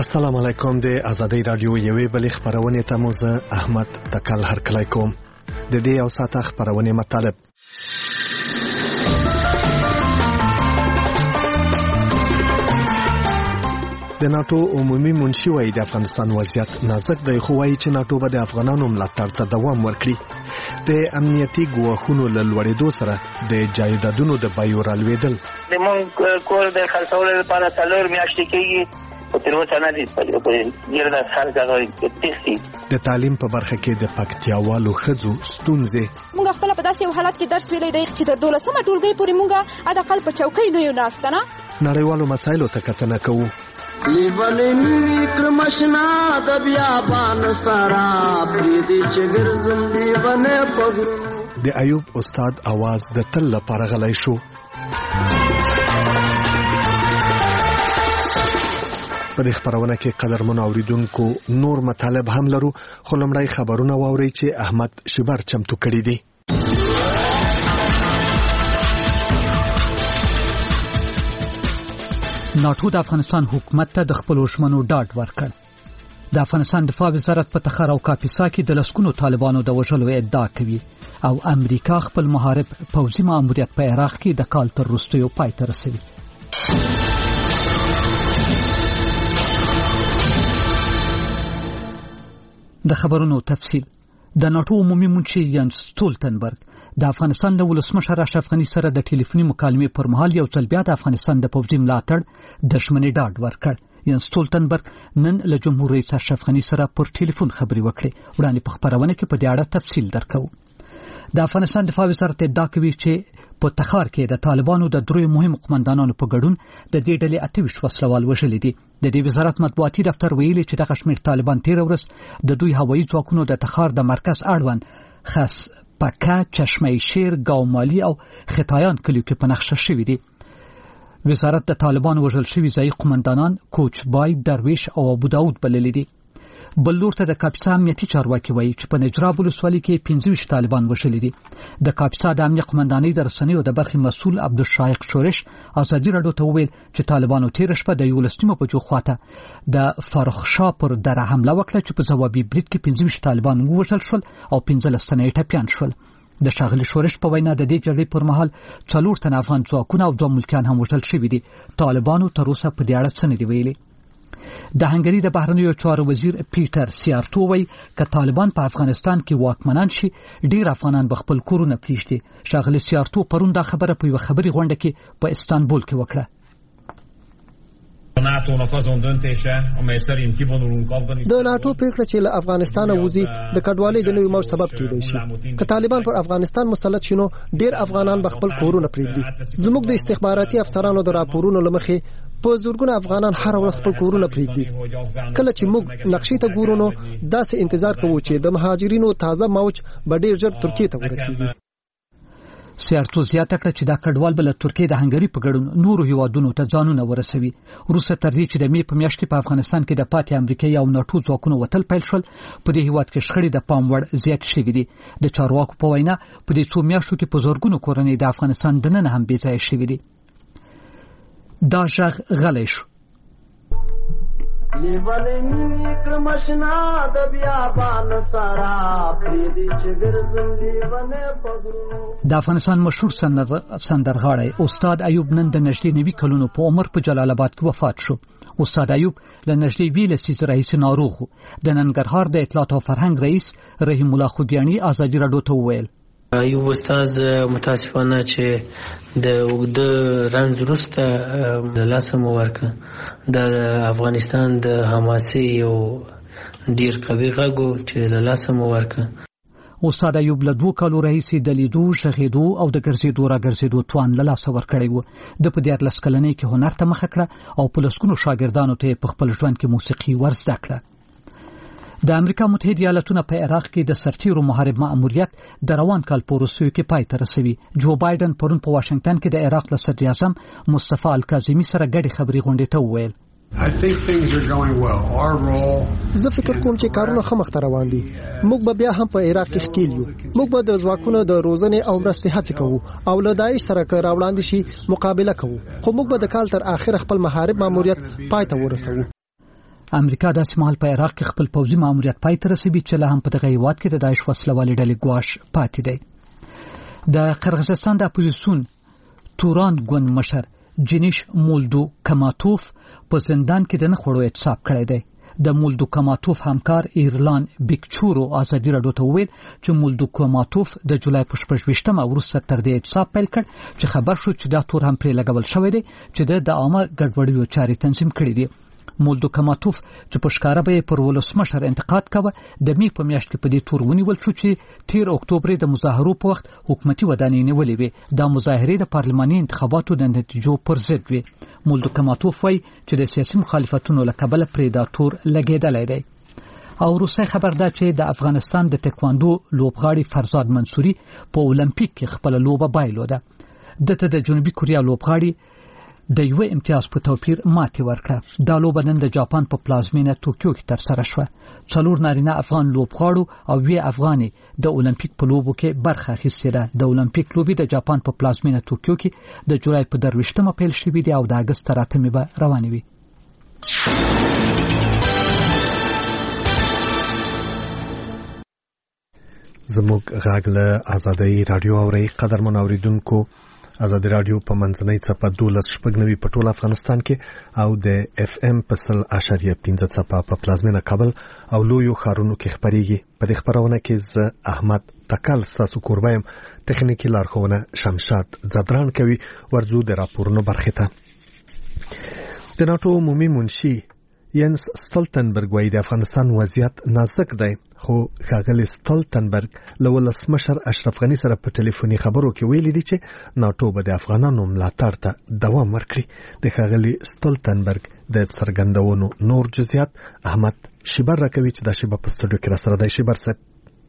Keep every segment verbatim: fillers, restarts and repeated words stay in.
السلام علیکم. د ازادي رادیو یوې بلې خبرونه ته مو زه احمد تکل هرکلی کوم. د دې او ساته خبرونه مطلب: د ناتو عمومي منشي وايي د افغانستان وضعیت نازک دی، خو وايي چې ناتو به د افغانانو ملاتړ ته دوام ورکړي. د امنیتي ګواښونو له لوړېدو سره د جایدادونو د بیو رالوېدل. د مونږ کور د خرڅولو لپاره څلور میاشتې کېږي، او تر اوسه نه دي ډېر د خلک هغه تېښتي. د تعلیم په برخه کې د پکتیاوالو ښځو ستونزې. موږ خپله په داسې یو حالت کې درس ویلی دی چې تر دولسمه ټولګۍ پورې موږ حداقل په چوکۍ نه یو ناست که نه. نړیوالو مسایلو ته کتنه کوو. د ایوب استاد आवाज د تل لپاره غلی شو. په دې خبرونه کې قدرمن اوریدونکو نور مطالب هم لرو، خو لمړی خبرونه واورئ چې احمد شبر چمتو کړي دي. ناتو د افغانستان حکومت ته د خپل ژمنو ډاډ ورکړ. د افغانستان دفاع وزارت په تخار او کاپیسا کې د لسګونو طالبانو د وژلو ادعا کوي، او امریکا خپل محارب پوځي ماموریت په عراق کې د کال تر وروستیو پای ته رسوي. د خبرونو تفصیل. د ناتو عمومي منشي ینس ستولتنبرګ د افغانستان د ولسمشر اشرف غني سره د ټلیفوني مکالمې پر مهال یو ځل بیا د افغانستان د پوځي ملاتړ د ژمنې ډاډ ورکړ. ینس ستولتنبرګ نن له جمهور رئیس اشرف غني سره پر ټلیفون خبرې وکړې. وړاندې په خبرونه کې په دې اړه تفصیل درکو. د افغانستان دفاع وزارت ادعا کوي چې په تخار کې د طالبانو د دریو مهمو قومندانانو په ګډون د دې ډلې اته ویشت وسلوال وژلي دي. د دې وزارت مطبوعاتي دفتر ویلي چې دغه شمېر طالبان تیر ورځ د دوی هوایي ځواکونو د تخار د مرکز اړوند خاص پکا، چشمه شیر، ګاومالي او خطایان کلیو کې په نقشه شوي دي. وزارت د طالبان وژل شوي ځایي قومندانان کوچبای، درویش او ابو داود بللي دي. بل لور ته د کاپیسا امنیتي چارواکي وایي چې په نجراب ولسوالۍ کې پنځه ویشت طالبان وژلي دي. د کاپیسا د امنیت قومندانۍ د رسنیو د برخې مسؤل عبدالشایق شورش ازادي راډیو ته وویل چې طالبانو تېره شپه د یولس نیمو بجو خواته د فارخشا پر دره حمله وکړه چې په ځوابي برید کې پنځه ویشت طالبان ووژل شول او پنځلس تنه یې ټپیان شول. د ښاغلي شورش په وینا د دې جګړې پر مهال څلور تنه افغان ځواکونه او دوه ملکیان هم وژل شوي دي. طالبانو تر اوسه په دې اړه څه نه دي ویلي. د هنګري د بهرنیو چارو وزیر پیټر سیارتو وایي که طالبان په افغانستان کې واکمنان شي، ډیر افغانان به خپل کورونه پریږدي. ښاغلي سیارتو پرون دا خبره په یوه خبري غونډه کې په استانبول کې وکړه. د ناتو پریکړه چې له افغانستان وځي د کډوالۍ د نوي موج سبب کېدای شي. که طالبان پر افغانستان مسلط شي نو ډیر افغانان به خپل کورونه پریږدي. زموږ د استخباراتي افسرانو د راپورونو له مخې په زورګونه افغانان هر ورځ خپل کورونه پریږدي. کله چې موږ نقشې ته ګورو نو داسې انتظار کوو چې د مهاجرینو تازه موج به ډیر ژر ترکیې ته ورسیږي. سیارتو زیاته کړه چې دا کډوال به له ترکیې د هنګري په ګډون نورو هیوادونو ته ځانونه ورسوي. وروسته تر دې چې د مې په میاشت کې په افغانستان کې د پاتې امریکایي او ناتو ځواکونو وتل پیل شول، په دې هیواد کې شخړې د پام وړ زیات شوي دي. د چارواکو په وینا په دې څو میاشتو کې په زورګونو کورنۍ د افغانستان دننه هم بې ځایه شوي دي. دا ژغ غلی شو. د افغانستان مشهور سندرغاړی استاد ایوب نن د نږدې نوي کلونو په عمر په جلال آباد کې وفات شو. استاد ایوب له نږدې ویل لسیزې راهیسې ناروغ و. د ننګرهار د اطلاعات او فرهنګ رئیس رحیم الله خوګیاڼي ازادي راډیو ته وویل ایوب استاد متاسفانه چې د اوږده رنځ وروسته له لاسه مو ورکړه. د افغانستان د حماسي او ډیر قوي غږ و چې له لاسه مو ورکړه. استاد ایوب له دوه کالو راهیسې د لیدو، غږېدو او د ګرځېدو راګرځېدو توان له لاسه ورکړی و. د په دیارلس کلنۍ کې هنر ته مخه کړه او په لسګونو شاګردانو ته په خپل ژوند کې موسیقي ور زده کړه. د امریکا متحده ایالاتونو په عراق کې د سرتیرو محارب مأموریت د روان کال په وروستیو کې پای ته رسوي. جو بایدن پرون په واشنگټن کې د عراق له صدر اعظم مصطفی الکاظمي سره ګډې خبرې غونډې ته وویل زه فکر کوم چې کارونه ښه مخته روان دي. موږ به بیا هم په عراق کې ښکیل یو. موږ به د ځواکونو د روزنې او مرستې هڅې کوو او له داعش سره که راوړاندې شي مقابله کوو. خو موږ به د کال تر آخره خپل محارب ماموریت پای ته ورسوو. امریکا د سیمال په عراق کې خپل پوځي ماموریت پای ته رسوي چې له هم په دغه هیواد کې د داعش وسلوالې ډلې ګواښ پاتې دی. د قرغیزستان د اپوزیسیون توران ګوند مشر جنیش مولدو کماتوف په زندان کې د نخړو اعتصاب کړی دی. د مولدو کماتوف همکار ایرلان بیکچورو ازادي راډیو ته وویل چې مولدو کماتوف د جولای په شپږ ویشتمه وروسته تر دې اعتصاب پیل کړ چې خبر شو چې دا تور هم پرې لګول شوی دی چې د عامه ګډوډیو چارې تنظیم کړي دي. مولدو کماتوف چې په ښکاره به پر ولسمشر انتقاد کاوه د می په میاشت کې په دې تور ونیول شو چې تیر اکتوبر د مظاهرو په وخت حکومتي ودانۍ نیولې وي. دا مظاهرې د پارلماني انتخاباتو د نتیجو پر ضد وي. مولدو کماتوف وایي چې د سیاسي مخالفتونو له کبله پرې دا تور لګېدلی دی. او روسي خبر ده چې د افغانستان د تکواندو لوبغاړي فرزاد منصوري په اولمپیک کې خپل لوبه بایلوده. دته د جنوبي کوریا لوبغاړي د یو امتیاز په توپیر ماتې ورکړه. دا لوبه نن د جاپان په پلازمینه توکیو کې ترسره شوه. څلور نارینه افغان لوبغاړو او وی افغاني د اولمپیک په لوبو کې برخه اخیستې ده. د اولمپیک لوبې د جاپان په پلازمینه توکیو کې د جولای په درویشتمه پیل شوې دي او د اگست تر اتمې به روانې وي. زموږ غږ له آزادۍ رادیو اوري قدرمن اوریدونکو. آزادي رادیو په منځنۍ څپه دولس شپږ نوي په ټول افغانستان کې او د اف ام په سل اشاریه پنځه څپه په پلازمینه کابل او لویو ښارونو کې خبريږي. په دې خبرونه کې زه احمد تکل ساسو کوربایم تخنیکی لارښوونه شمشاد زدران کوي. ورځو د راپورونو برخه ته. د ناتو عمومي منشي ینس ستولتنبرګ وايي د افغانستان وضعیت نازک دی، خو ښاغلی ستولتنبرګ له ولسمشر اشرف غني سره په ټلیفوني خبرو کې ویلي دي چې ناتو به د افغانانو ملاتړ ته دوام ورکړي. د ښاغلی ستولتنبرګ د څرګندونو نور جزئیات احمد شیبر راکوي چې د شیبر په سټوډیو کې را سره دی. شیبر صاحب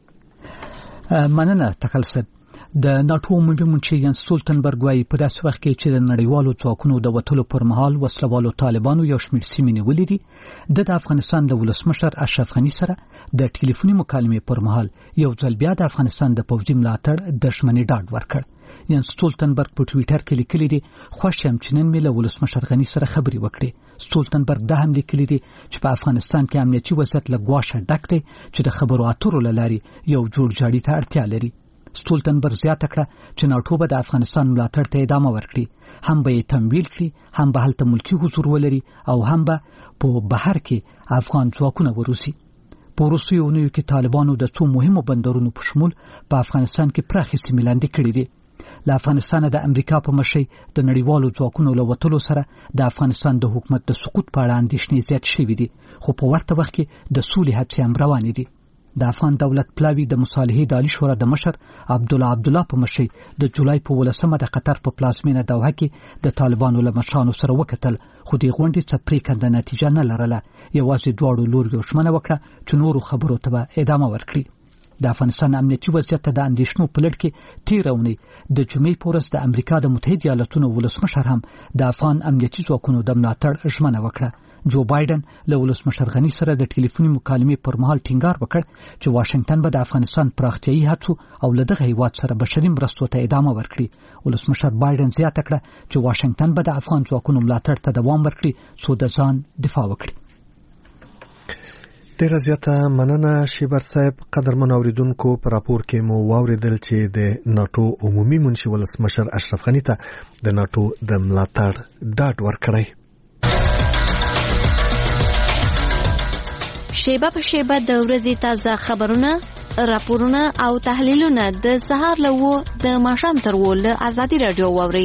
مننه تکل صاحب. د ناتو عمومي منشي ینس ستولتنبرګ وايي په داسې وخت کې چې د نړیوالو ځواکونو د وټلو پر مهال وسلوالو طالبانو یو شمېر سیمې نیولې دي. د افغانستان د ولسمشر اشرف غني سره د ټلیفوني مکالمې پر مهال یو ځل بیا د افغانستان د پوځي ملاتړ د شمنې ډاډ ورکړ. ینس ستولتنبرګ په ټویټر کې لیکلي دي خوښ یم چې نن مې له ولسمشر غني سره خبرې وکړې. ستولتنبرګ دا هم لیکلي دي چې په افغانستان کې امنیتي وضعیت له ګواښه ډک دی چې د خبرو اترو له لارې یو جوړجاړي ته اړتیا لري. ستولتنبرګ زیاته کړه چې ناتو به د افغانستان ملاتړ ته ادامه ورکړي، هم به یې تمویل کړي، هم به هلته ملکی حضور ولري او هم به په بهر کې افغان ځواکونه وروسي. په وروستیو اونیو کې طالبانو د څو مهمو بندرونو په شمول په افغانستان کې پراخې سیمې لاندې کړي دي. له افغانستان د امریکا په مشرۍ د نړیوالو ځواکونو له وتلو سره د افغانستان د حکومت د سقوط په اړه اندېښنې زیات شوي دي، خو په ورته وخت کې د سولې هڅې هم روانې دي. د افغان دولت پلاوی د مصالحې د عالی شورا د مشر عبدالله عبدالله په مشرۍ د جولای په ولسمه د قطر په پلازمینه دوحه کې د طالبانو له مشرانو سره وکتل، خو د غونډې څه پریکنده نتیجه نه لرله. یوازې دواړو لوریو ژمنه وکړه چې نورو خبرو ته به ادامه ورکړي. د افغانستان امنیتي وضعیت ته د اندېښنو په لړ کې تېره اونۍ د جمعې په ورځ د امریکا د متحده ایالاتونو ولسمشر هم د افغان امنیتي ځواکونو د ملاتړ ژمنه وکړه. جو بایدن له ولسمشر غني سره د ټلیفوني مکالمې پر مهال ټینګار وکړ چې واشنگټن به د افغانستان پراختیایي هڅو او له دغه هیواد سره بشري مرستو ته ادامه ورکړي. ولسمشر بایدن زیاته کړه چې واشنگټن به د افغان ځواکونو ملاتړ ته دوام ورکړي څو د ځان دفاع وکړي. ډېر زیاته مننه شیبر صاحب. قدرمن اوریدونکو په راپور کې مو واوریدل چې د ناتو عمومي منشي ولسمشر اشرف غني ته د ناتو د ملاتړ ډاډ ورکړی. شیبه په شیبه د ورځې تازه خبرونه، راپورونه او تحلیلونه د سهار له و د ماښام تر و له آزادي رادیو واوري.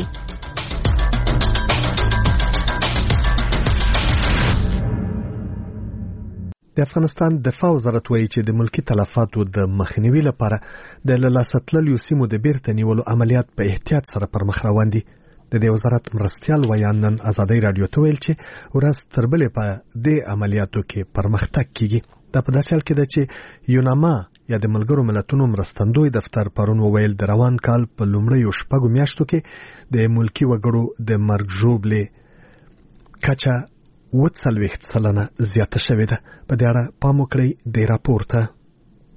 د افغانستان دفاع وزارت وایي چې د ملکی تلفاتو د مخنیوي لپاره د لاسه تللیو سیمو د بیرته نیولو عملیات په احتیاط سره پر مخ روان دي. د دې وزارت مرستیال ویان نن آزادۍ رادیو ته ویل چې ورځ تر بلې په دې عملیاتو کې پرمختګ کیږي. دا په داسې حال کې ده چې یوناما یا د ملګرو ملتونو مرستندوی دفتر پرون وویل د روان کال په لومړیو شپږو میاشتو کې د ملکی وګړو د مرګ ژوبلې کچه اوه څلوېښت سلنه زیاته شوې ده. په دې اړه پام وکړئ د راپور ته.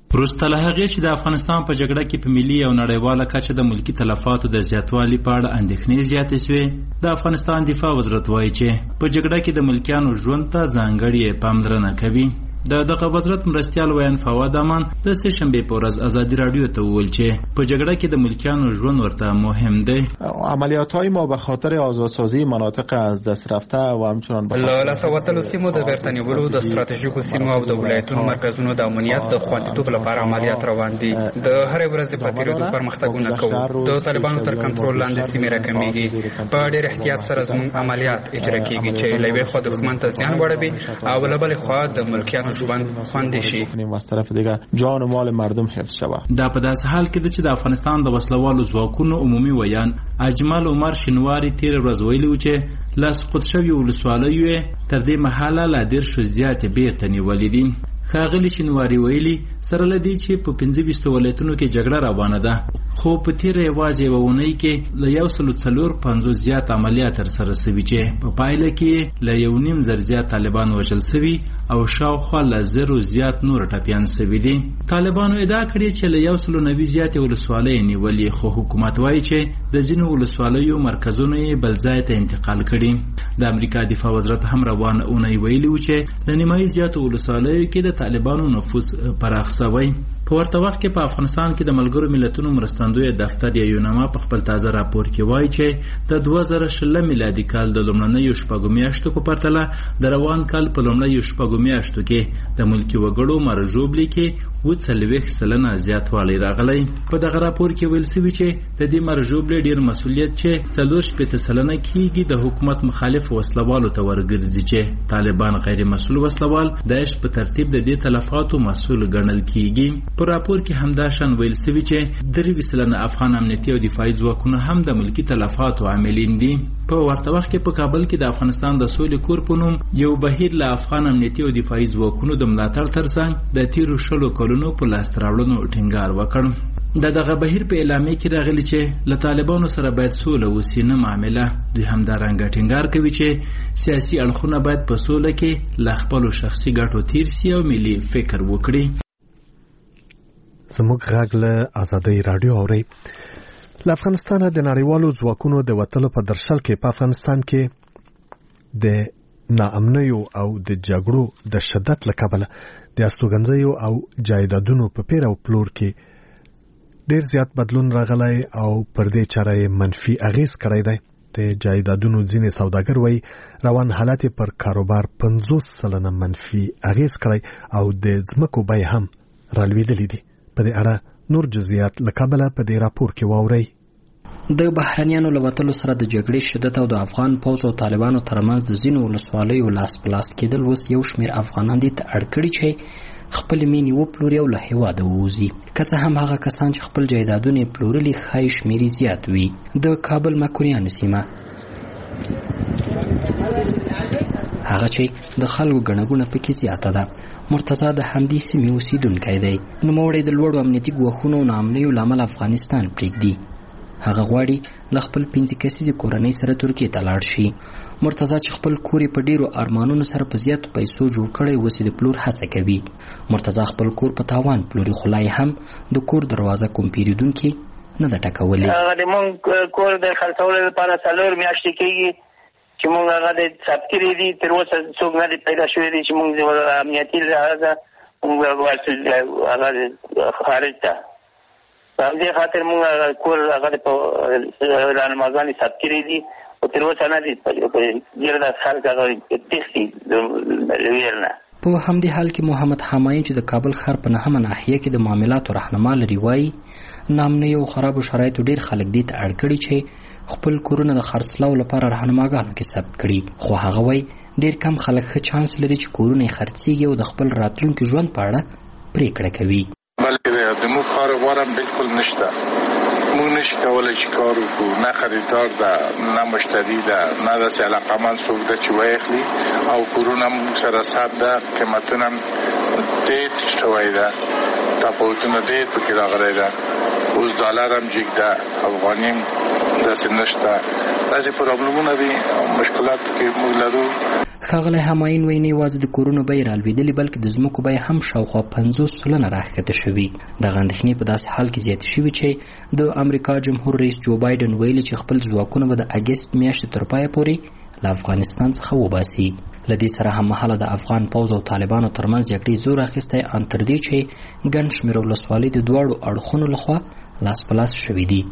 پروسته له هغې چې د افغانستان په جګړه کې په ملي او نړیواله کچه د ملکی تلفاتو د زیاتوالي په اړه اندېښنې زیاتې شوې، د افغانستان دفاع وزارت وایي چې په جګړه کې د ملکیانو ژوند ته ځانګړې پاملرنه کوي. د دغه وزارت مرستیال ویان فواد امان د سه شنبې په ورځ ازادي رادیو ته وویل چې په جګړه کې د ملکیانو ژوند ورته مهم دی. عملیات‌های ما به خاطر آزادسازی مناطق از دست رفته و همچنان به له لاسه وتلو سیمو د بیرته نیولو د ستراتیژیکو سیمو او د ولایتونو مرکزونو د امنیت د خوندیتوب لپاره عملیات روان دي. د هرې ورځې په تیریدو پرمختګونه کوو. د طالبانو تر کنټرول لاندې سیمې راکمېږي. په ډېر احتیاط سره زموږ عملیات اجرا کېږي چې له یوې خوا دښمن ته زیان واړوي او له بلې خوا د ملکیانو ژوند خوندي شي. از طرف دیگه جان و مال مردم حفظ شود. دا په داسې حال کې چې د افغانستان د وسلوالو ځواکونو عمومي ویان اجمل عمر شینواری تیر ورځ ویلي و چې لاسقط شوي ولسوالیو تر دې مهاله لا دېرشو زیاتې بیرته نیولې دي. ښاغلي شینواری ویلي سره له دې چې په پنځه ویشتو ولایتونو کې جګړه روانه ده، خو په تیره یوازې یوه اونۍ کې له یو سلو څلور پنځوس زیات عملیات ترسره سوي چې په پایله کې له یو نیم زر زیات طالبان وژل سوي او شاوخوا له زرو زیات نور ټپیان سوي دي. طالبانو ادعا کړې چې له یو سلو نوي زیاتې ولسوالۍ نیولې، خو حکومت وایي چې د ځینو ولسوالیو مرکزونه یې بل ځای ته انتقال کړي. د امریکا دفاع وزارت هم روانه اونۍ ویلي و چې له نیمایي زیاتو ولسوالیو کې د طالبانو نفوذ پراخ شوی. په ورته وخت کې په افغانستان کې د ملګرو ملتونو مرستندوی دفتر یا یونما په خپل تازه راپور کې وایي چې د دوه زره شل میلادي کال د لومړنیو شپږو میاشتو په پرتله د روان کال په لومړنیو شپږو میاشتو کې د ملکي وګړو مرژوبلي کې اووه څلوېښت سلنه زیاتوالی راغلی. په دغه راپور کې ویل شوي چې د دې مرژوبلي ډېر مسؤلیت چې څلور شپېته سلنه کېږي د حکومت مخالف وسلوالو ته ورګرځي چې طالبان غیر مسؤل وسلوال داعش په ترتیب د دې تلفاتو مسؤل ګڼل کېږي. په راپور کې همدا شان ویل شوي چې درې سلنه افغان امنیتي او دفاعي ځواکونه هم د ملکي تلفاتو عاملین دي. په ورته وخت کې په کابل کې د افغانستان د سولې کور په نوم یو بهیر له افغان امنیتي او دفاعي ځواکونو د ملاتړ ترڅنګ د تیرو شلو کلونو په لاسته راوړنو ټینګار وکړ. د دغه بهیر په اعلامیه کې راغلي چې له طالبانو سره باید سوله وسي، نه معامله. دوی همدارنګه ټینګار کوي چې سیاسي اړخونه باید په سوله کې له خپلو شخصي ګټو تیر سي او ملي فکر وکړي. زموږ غږ له ازادۍ رادیو اورئ. له افغانستانه د نړیوالو ځواکونو د وتلو په درشل کې په افغانستان کې د ناامنیو او د جګړو د شدت له کبله د استوګنځیو او جایدادونو په پیر او پلور کې ډېر زیات بدلون راغلی او پر دې چاره منفي اغیز کړی دی. د جایدادونو ځینې سوداګر وایي روان حالت پر کاروبار پنځوس سلنه منفي اغیز کړی او د ځمکو بیې هم رالوېدلې دي. په دې اړه نور جزئیات له کابله په دې راپور کې واورئ. د بهرنیانو له وتلو سره د جګړې شدت او د افغان پوځ او طالبانو ترمنځ د ځینو ولسوالیو لاس په لاس کېدل اوس یو شمېر افغانان دې ته اړ کړي چې خپلې مینې وپلوري او له هېواده ووځي. که څه هم هغه کسان چې خپل جایدادونه یې پلورلي ښایي شمېر یې زیات وي. د کابل مکوریانو سیمه هغه چې د خلکو ګڼه ګوڼه پکې زیاته ده. مرتضی د همدې سیمې اوسیدونکی دی. نوموړی د لوړو امنیتي ګواښونو او ناامنیو له امله افغانستان پرېږدي. هغه غواړي له خپل پنځه کسیزې کورنۍ سره ترکیې ته لاړ شي. مرتضی چې خپل کور یې په ډېرو ارمانونو سره په زیاتو پیسو جوړ کړی اوس یې د پلور هڅه کوي. مرتضی خپل کور په تاوان پلوري، خو لا هم د کور دروازه کوم پیرودونکي نه ده ټکولې. هغه د مونږ کور د خلاصولو لپاره څلور میاشتې کېږي چې مونږ هغه د ثبت کړي دي. تر اوسه څوک نه دي پیدا شوي دي چې مونږ د امنیتي لحاظه مونږ هغه خارج ته په همدې خاطر مونږ کور هغه په رانمازانې ثبت کړي دي او تر اوسه نه دي ډېر د خلک هغه تښتي ویل نه. په همدې حال کې محمد حمایي چې د کابل ښار په نهمه ناحیه کې د معاملاتو رهنما لري وایي ناامنیو او خرابو شرایطو ډېر خلک دې ته اړ کړي چې خپل کورونه د خرڅلاو لپاره رهنماګانو کې ثبت کړي. خو هغه وایي ډېر کم خلک ښه چانس لري چې کورونه یې خرڅېږي او د خپل راتلونکي ژوند په اړه پرېکړه کوي. بلکې د موږ کاروبار هم بالکل نشته. موږ نشو کولی چې کار وکړو. نه خریدار ده، نه مشتری ده، نه داسې علاقه‌مند څوک ده چې ویخلي. او کورونه موږ سره ثبت ده، قیمتونه هم ډېر شوی ده، تفاوتونه ډېر پکې راغلی ده. اوس ډالر هم جګ ده، افغاني هم داسې نشته. داسې پرابلمونه دي او مشکلات کې موږ لرو. ښاغلی همایون وایي نه یوازې د کورونو بیې رالوېدلې بلکې د ځمکو بیې هم شاوخوا پنځوس سلنه راښکته شوي. دغه اندېښنې په داسې حال کې زیاتې شوي چې د امریکا جمهور رئیس جو بایډن ویلي چې خپل ځواکونه به د اګست میاشتې تر پایه پورې له افغانستان څخه وباسي. له دې سره هممهاله د افغان پوځ او طالبانو ترمنځ جګړې زور اخیستی ان تر دې چې ګڼ شمېر ولسوالۍ د دواړو اړخونو لخوا لاس په لاس شوي دي.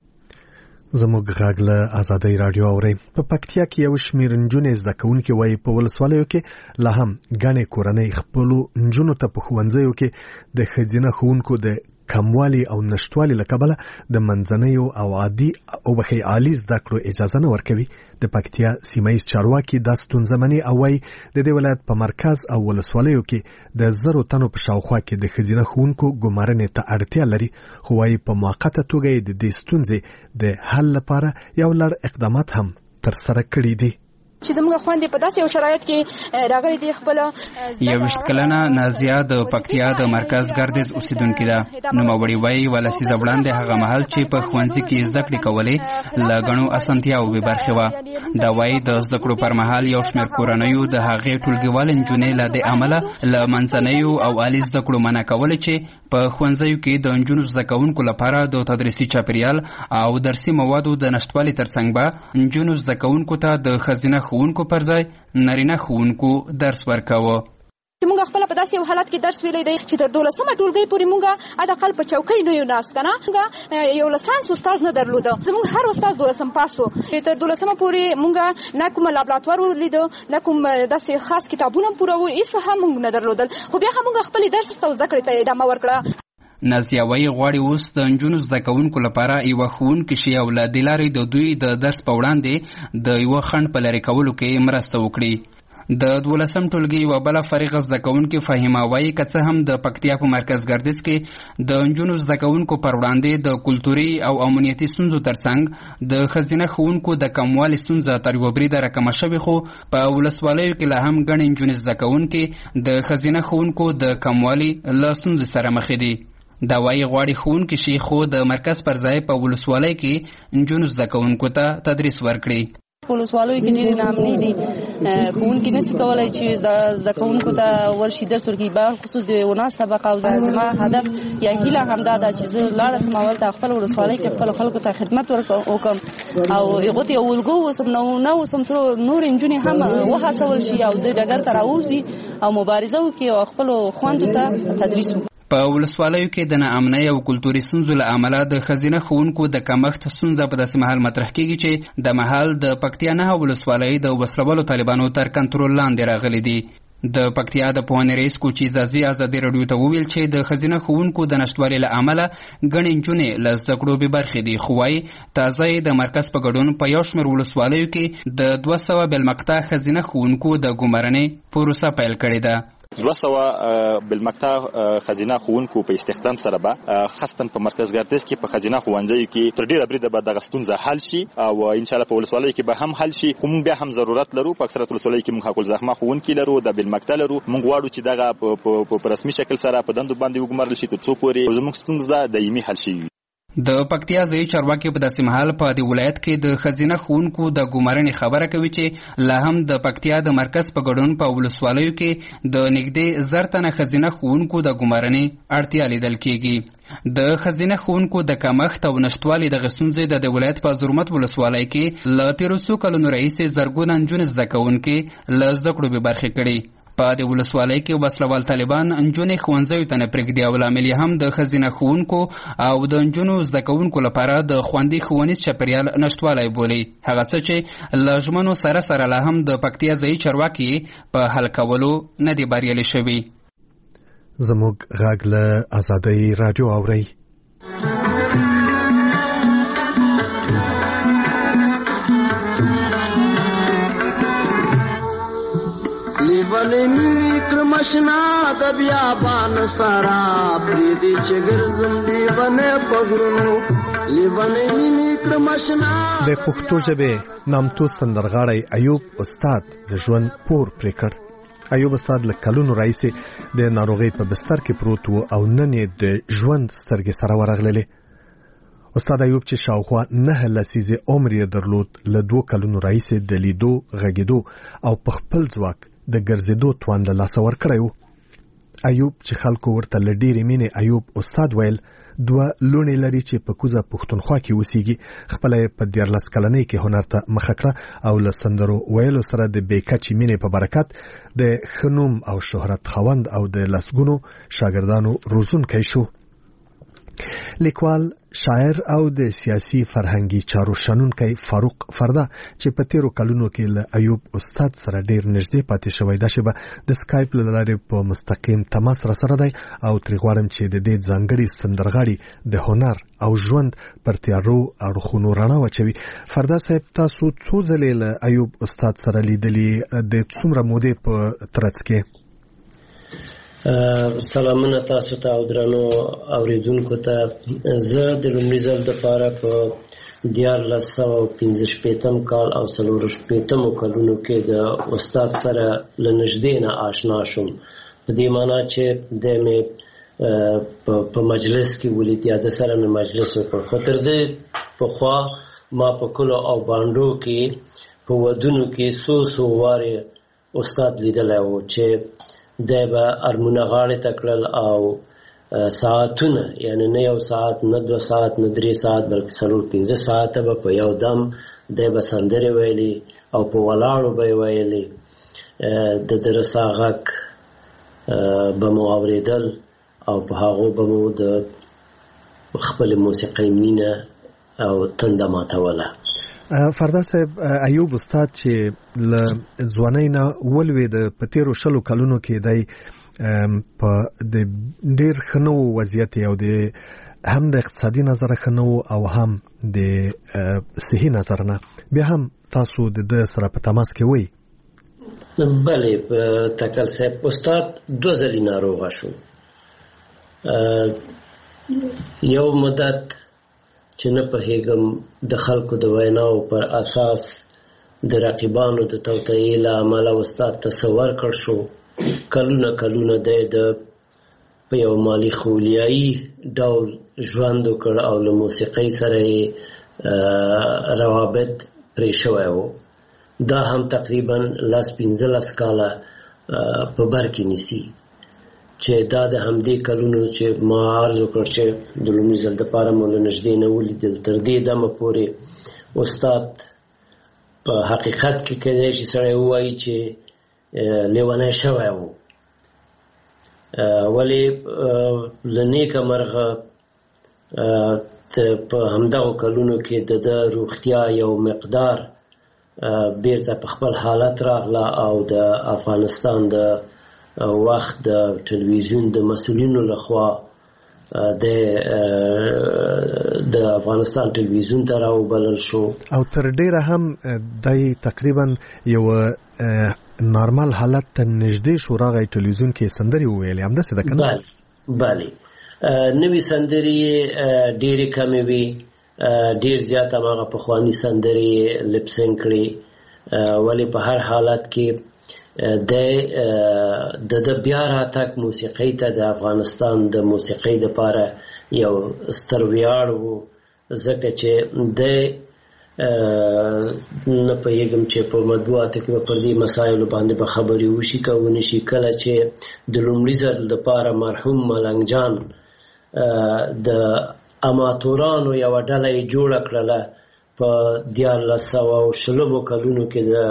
زموږ غږ له ازادۍ راډیو اورئ. په پکتیا کې یو شمېر نجونې زده کوونکي وایي په ولسوالیو کې لا هم ګڼې کورنۍ خپلو نجونو ته په ښوونځیو کې د ښځینه ښوونکو د کموالي او نشټوالي له کبله د منځنیو او عادي او بخي عالی زده کړو اجازه نه ورکوي. د پکتیا سیمه ییز چارواکي دا ستونزه مني او وایي د دې ولایت په مرکز او ولسوالیو کې د زرو تنو په شاوخوا کې د ښځینه ښوونکو ګمارنې ته اړتیا لري، خو وایي په موقته توګه د دې ستونزې د حل لپاره یو لړ اقدامات هم ترسره کړي دي. چې زموږ خويندې په داسې یو شرایط کې راغلي دي. خپل یوویشت کلنه نازیه د پکتیا د مرکز ګردیز اوسیدونکې ده. نوموړې وایي ولسیزه وړاندې هغه مهال چې په ښوونځي کې زده کړې کولې له ګڼو اسانتیاوو بې برخې وه. دا وایي د زده کړو پر مهال یو شمېر کورنیو د هغې ټولګیوالې نجونې له دې امله له منځنیو او عالي زده کړو منع کولې چې په ښوونځیو کې د نجونو زده کوونکو لپاره د تدریسي چاپیریال او درسي موادو د نشتوالي ترڅنګ به نجونو زده کوونکو ته د ښځینه ښوونکو پر ځای نارینه ښوونکو درس ورکاوه. موږ خپل په داسې یو حالت کې درس ویلې دی چې تر دولسمه ټولګۍ پورې موږ ادقل په چوکۍ نه یو ناست کنه. موږ یو لسانس استاد نه درلوده. زموږ هر استاد دولسم پاسو. تر دولسمه پورې موږ نه کوم لابراتوار ولیدو، نه کوم داسې خاص کتابونه پوره و هیڅ هم موږ نه درلودل. خو بیا هم موږ خپل درس ته زده کړې ته ادامه ورکړه. نازیه وایي غواړي اوس د نجونو زده کوونکو لپاره یوه ښوونکې شي او له دې لارې د دوی د درس په وړاندې د یوه خنډ په لرې کولو کې مرسته وکړي. د دولسم ټولګي یوه بله فارغه زده کوونکې فهیمه وایي که څه هم د پکتیا په مرکز ګردیز کې د نجونو زده کوونکو پر وړاندې د کلتوري او امنیتي ستونزو ترڅنګ د ښځینه ښوونکو د کموالي ستونزه تر یوه بریده راکمه شوې، خو په ولسوالیو کې لا هم ګڼې نجونې زده کوونکې د ښځینه ښوونکو د کموالي له ستونزې سره مخې دي. دا وایي غواړي ښوونکي شي خو د مرکز پر ځای په ولسوالۍ کې نجونو زده کوونکو ته تدریس ورکړي. په ولسوالیو کې ډېرې ناامنۍ دي. ښوونکي نشي کولی چې زده کوونکو ته ورشي درس ورکړي. بخصوص د وناس طبقه او زما هدف یا هیله همدا ده چې زه لاړه سم اول ته خپل ولسوالۍ کې خپل خلکو ته خدمت وکړم او هغو ته یو الګو وسم نو نه وسم تر نور نجونې هم وهڅول شي او د ډګر ته راوځي او مبارزه وکړي او خپل خویندو ته تدریس وکړي. په ولسوالیو کې د ناامنۍ او کلتوري ستونزو له امله د ښځینه ښوونکو د کمښت ستونزه په داسې مهال مطرح کېږي چې د مهال د پکتیا نهه ولسوالۍ د وسلوالو طالبانو تر کنټرول لاندې راغلي دي. د پکتیا د پوهنې رئیس کوچي زازي ازادي راډیو ته وویل چې د ښځینه ښوونکو د نشتوالي له امله ګڼې نجونې له زده کړو بې برخې دي، خو وایي تازه یې د مرکز په ګډون په یو شمېر ولسوالیو کې د دوه سوه بالمقطع ښځینه ښوونکو د ګمارنې پروسه پیل کړې ده. دوه سوه بالمقطع ښځینه ښوونکو په استخدام سره به خاصتاً په مرکز ګردیز کې په ښځینه ښوونځیو کې تر ډېره بریده به دغه ستونزه حل شي او انشاءالله په ولسوالیو کې به هم حل شي. خو موږ بیا هم ضرورت لرو، په اکثرت ولسوالیو کې موږ حق الزحمه ښوونکي لرو، د بالمقطع لرو. موږ غواړو چې دغه په رسمي شکل سره په دندو باندې وګمارل شي تر څو پورې زموږ ستونزه دایمي حل شي. د پکتیا ځایي چارواکي په داسې مهال په دې ولایت کې د ښځینه ښوونکو د ګمارنې خبره کوي چې لا هم د پکتیا د مرکز په ګډون په ولسوالیو کې د نږدې زر تنه ښځینه ښوونکو د ګمارنې اړتیا لیدل کېږي. د ښځینه ښوونکو د کمښت او نشتوالي دغه ستونزې د دې ولایت په زرمت ولسوالۍ کې له تېرو څو کلونو راهیسې زرګونه نجونې زده کوونکې له زده کړو بې برخې کړي. په دې ولسوالۍ کې وسلوال طالبان نجونې ښوونځیو ته نه پرېږدي او لامل یې هم د ښځینه ښوونکو او د نجونو زده کوونکو لپاره د خوندي ښوونیز چاپیریال نشتوالی بولي، هغه څه چې له ژمنو سره سره لا هم د پکتیا ځایي چارواکي په حل کولو نه دي بریالي شوي. زموږ غږ له ازادۍ راډیو اورئ. لیونی کرمشنا د بیابان سارا پریدي چې ګرځم لیونه پغرونو لیونی کرمشنا. د پښتو ژبې نامتو سندرغاړی ایوب استاد د ژوند پور پرې کړ. ایوب استاد له کلونو راهیسې د ناروغۍ په بستر کې پروت و او نن یې د ژوند سترګې سره ورغللې. استاد ایوب چې شاوخوا نه لسیزه عمر یې درلود له دوه کلونو راهیسې د لیدو غږیدو او په خپل ځواک د ګرځېدو توان له لاسه ورکړی و. ایوب چې خلکو ورته له ډېرې مینې ایوب استاد ویل دوه لوڼې لري چې په کوزه پښتونخوا کې اوسېږي. خپله یې په دیارلس کلنۍ کې هنر ته مخه کړه او له سندرو ویلو سره د بې کچې مینې په برکت د ښه نوم او شهرت خاوند او د لسګونو شاګردانو روزونکی شو. لیکوال، شاعر او د سیاسي فرهنګي چارو شنونکی فاروق فردا چې په تیرو کلونو کې له ایوب استاد سره ډیر نږدې پاتې شوی دا شبه د سکایپ له لارې په مستقیم تماس را سره دی او ترې غواړم چې د دې ځانګړي سندرغاړي د هنر او ژوند پر تیارو اړخونو رڼا واچوي. فردا صاحب، تاسو څو ځلې له ایوب استاد سره لیدلي؟ د څومره مودې په ترڅ کې؟ سلامونه تاسو ته او درنو اوریدونکو ته. زه د لومړي ځل دپاره په دیارلس سوه پنځه شپېتم کال او څلور شپېتمو کلونو کې د استاد سره له نږدې نه آشنا شوم، په دې معنا چې دی مې په مجلس کې ولید یا د سره مې مجلس وکړ. خو تر دې پخوا ما په کلو او بانډو کې په ودونو کې څو څو وارې استاد لیدلی و چې دی به ارمونه غاړې ته کړل او ساعتونه، یعنی نه یو ساعت، نه دوه ساعت، نه درې ساعت، بلکې څلور پنځه ساعته به په یو دم دی به سندرې ویلي او په ولاړو به یې ویلي. د ده رسا غږ به مو اورېدل او په هغو به مو د خپلې موسیقۍ مینه او تنده ماتوله. فردا صاحب، ایوب استاد چې له ځوانۍ نه ولوېد، په تیرو شلو کلونو کې دی په د ډېر ښه نه و وضعیت، او د هم د اقتصادي نظره ښه نه و او هم د صحي نظر نه. بیا هم تاسو د ده سره په تماس کې وئ؟ بلې، تکل صاحب، استاد دوه ځلې ناروغه شو. یو مدت چې نه پوهېږم د خلکو د ویناو پر اساس د رقیبانو د توطئې له امله استاد تصور کړ شو. کلونه کلونه دی د په یو مالي خولیایي ډول ژوند وکړ او له موسیقۍ سره یې روابط پرې شوی و. دا هم تقریبا لس پنځلس کاله په بر کې نیسي چې دا د همدې کلونو چې ما عرض وکړ چې د لومړي ځل دپاره مو له نږدې نه ولیدل، تر دې دمه پورې استاد په حقیقت کې کیدای شي سړی ووایي چې لیونی شوی و. ولې له نیکه مرغه په همدغو کلونو کې د ده روغتیا یو مقدار بیرته په خپل حالت راغله او د افغانستان د وخت د ټلویزیون د مسؤلینو لخوا د د افغانستان ټلویزیون ته راوبلل شو او تر ډیره هم د تقریبا یو نارمل حالت ته نږدې شو. راغی ټلویزیون کې سندرې وویلې، همداسې ده که نه؟ بله، نوې سندرې ډېرې کمې وي، ډېر زیات هماغه پخواني سندرې لپسینګ کړي. ولې په هر حالت کې د د بیا راتګ موسیقۍ ته د افغانستان د موسیقۍ دپاره یو ستر ویاړ و، ځکه چې د نه پوهېږم چې په مطبوعاتو کې به پر دې مسایلو باندې به خبرې وشي که ونه شي. کله چې د لومړي ځل دپاره مرحوم ملنګ جان د اماتورانو یوه ډله یې جوړه کړله په دیارلس سوه او شلمو کلونو کې د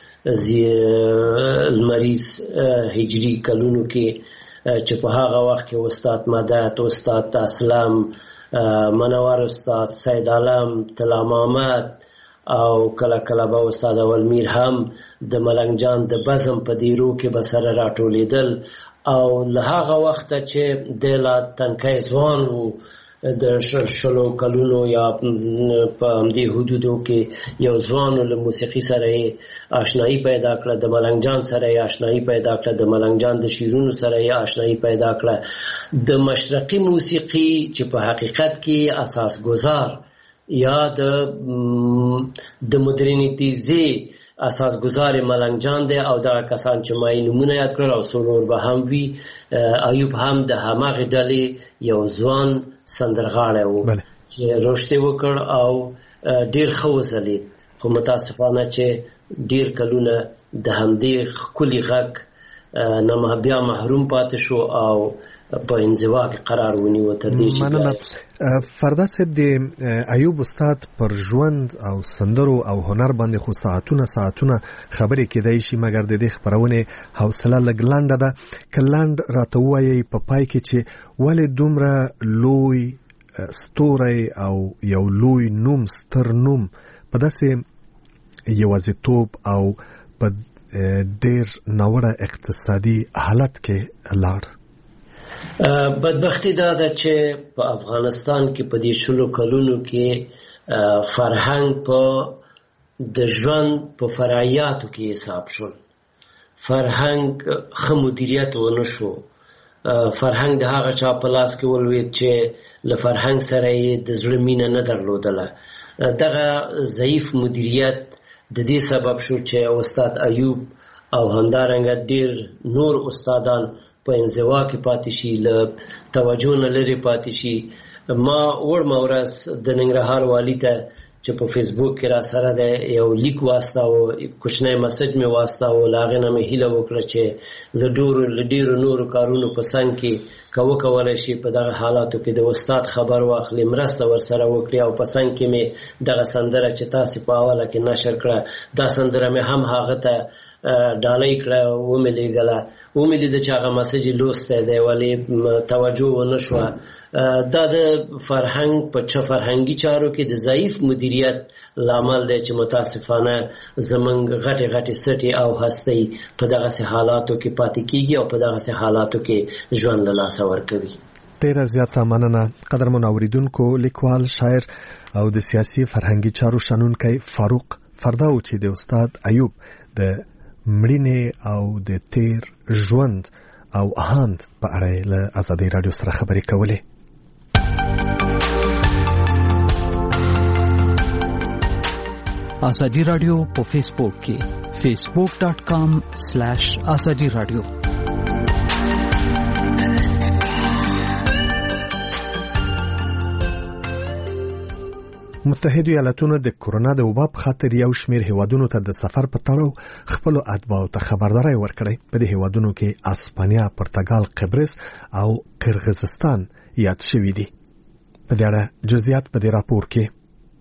لمریز هجري کلونو کې، چې په هغه وخت کې استاد مدد، استاد اسلم، منور استاد، سید عالم، طلا محمد او کله کله به استاد اولمیر هم د ملنګ جان د بزم په دیرو کې به سره راټولېدل. او له هغه وخته چې دی لا تنکی ځوان و، د شلو کلونو یا په همدې حدودو کې یو ځوان له موسیقي سره یې آشنایي پیدا کړه، د ملنګ جان سره یې آشنایي پیدا کړه، د ملنګ جان د شعرونو سره یې آشنایي پیدا کړه. د مشرقي موسیقي چې په حقیقت کې اساس گذار یا د د مدرنیتیزي اساس گذار ملنګ جان دی او دا کسان چې ما یې نومونه یاد کړل او څو نور به هم وي. ایوب هم د هماغې ډلې یو ځوان سندرغاړی و. چې رشد وکړ او ډیر ښه وځلید، خو متاسفانه چې ډیر کلونه د همدې ښکلي غږ نه بیا محروم پاتې شو او په انزوا کې قرار ونیو تر دې چې مننه. فردا صاحب د ایوب استاد پر ژوند او سندرو او هنر باندې خو ساعتونه ساعتونه خبرې کېدای شي، مګر د دې خبرونه حوصله لږ لنډه ده. که لنډ راته ووایي په پای کې چې ولې دومره لوی ستوری او یو لوی نوم ستر نوم په داسې یوازیتوب او په ډیر ناوړه اقتصادي حالت کې لاړ؟ بدبختی دا ده چې په افغانستان کې په دې شلو کلونو کې فرهنګ په د ژوند په فرعیاتو کې حساب شول. فرهنګ ښه مدیریت ونه شو. فرهنګ د هغه چا په لاس کې ولوېد چې له فرهنګ سره یې د زړه مینه نه درلودله. دغه ضعیف مدیریت د دې سبب شو چې استاد ایوب او همدارنګه ډیر نور استادان په انزوا کې پاتې شي، له توجه نه لرې پاتې شي. ما وړمه ورځ د ننګرهار والي ته چې په فیسبوک کې را سره د یو لیک واستاوه، کوچنی مسج مې واستاوه، له هغې نه مې هیله وکړه چې له ډېرو نورو کارونو په څنګ کې که وکولی شي په دغه حالاتو کې د استاد خبر واخلي، مرسته ورسره وکړي. او په څنګ کې مې دغه سندره چې تاسې په اوله کې نشر کړه، دا سندره مې هم هغه ته ډالۍ کړه، ومې لیږله، ومې لیده چې هغه مسج یې لوستی دی ولې توجه ونه شوه. دا د فرهنګ په چه فرهنګي چارو کې د ضعیف مدیریت لامل دی چې متاسفانه زمونږ غټې غټې سټې او هستۍ په دغسې حالاتو کې پاتې کېږي او په دغسې حالاتو کې ژوند له لاسه ورکوي. ډیره زیاته مننه. قدرمن اوریدونکو، لیکوال، شاعر او د سیاسي فرهنګي چارو شنونکی فاروق فرداو چې د استاد ایوب د مړینې او د تیر ژوند او آهنګ په اړه له آزادۍ رادیو سره خبرې کولې. آزادی رادیو په فیسبوک کې فیسبوک ډاٹ کام سلیش آزادی رادیو. متحده ایالاتونو د کورونا د وبا په خاطر یو شمېر هیوادونو ته د سفر په تړاو خپل اتباعو ته خبرداری ورکړی. په دې هیوادونو کې اسپانیا، پرتګال، قبرس او قرغیزستان یاد شوي دي. په دې اړه جزئیات په دې راپور کې.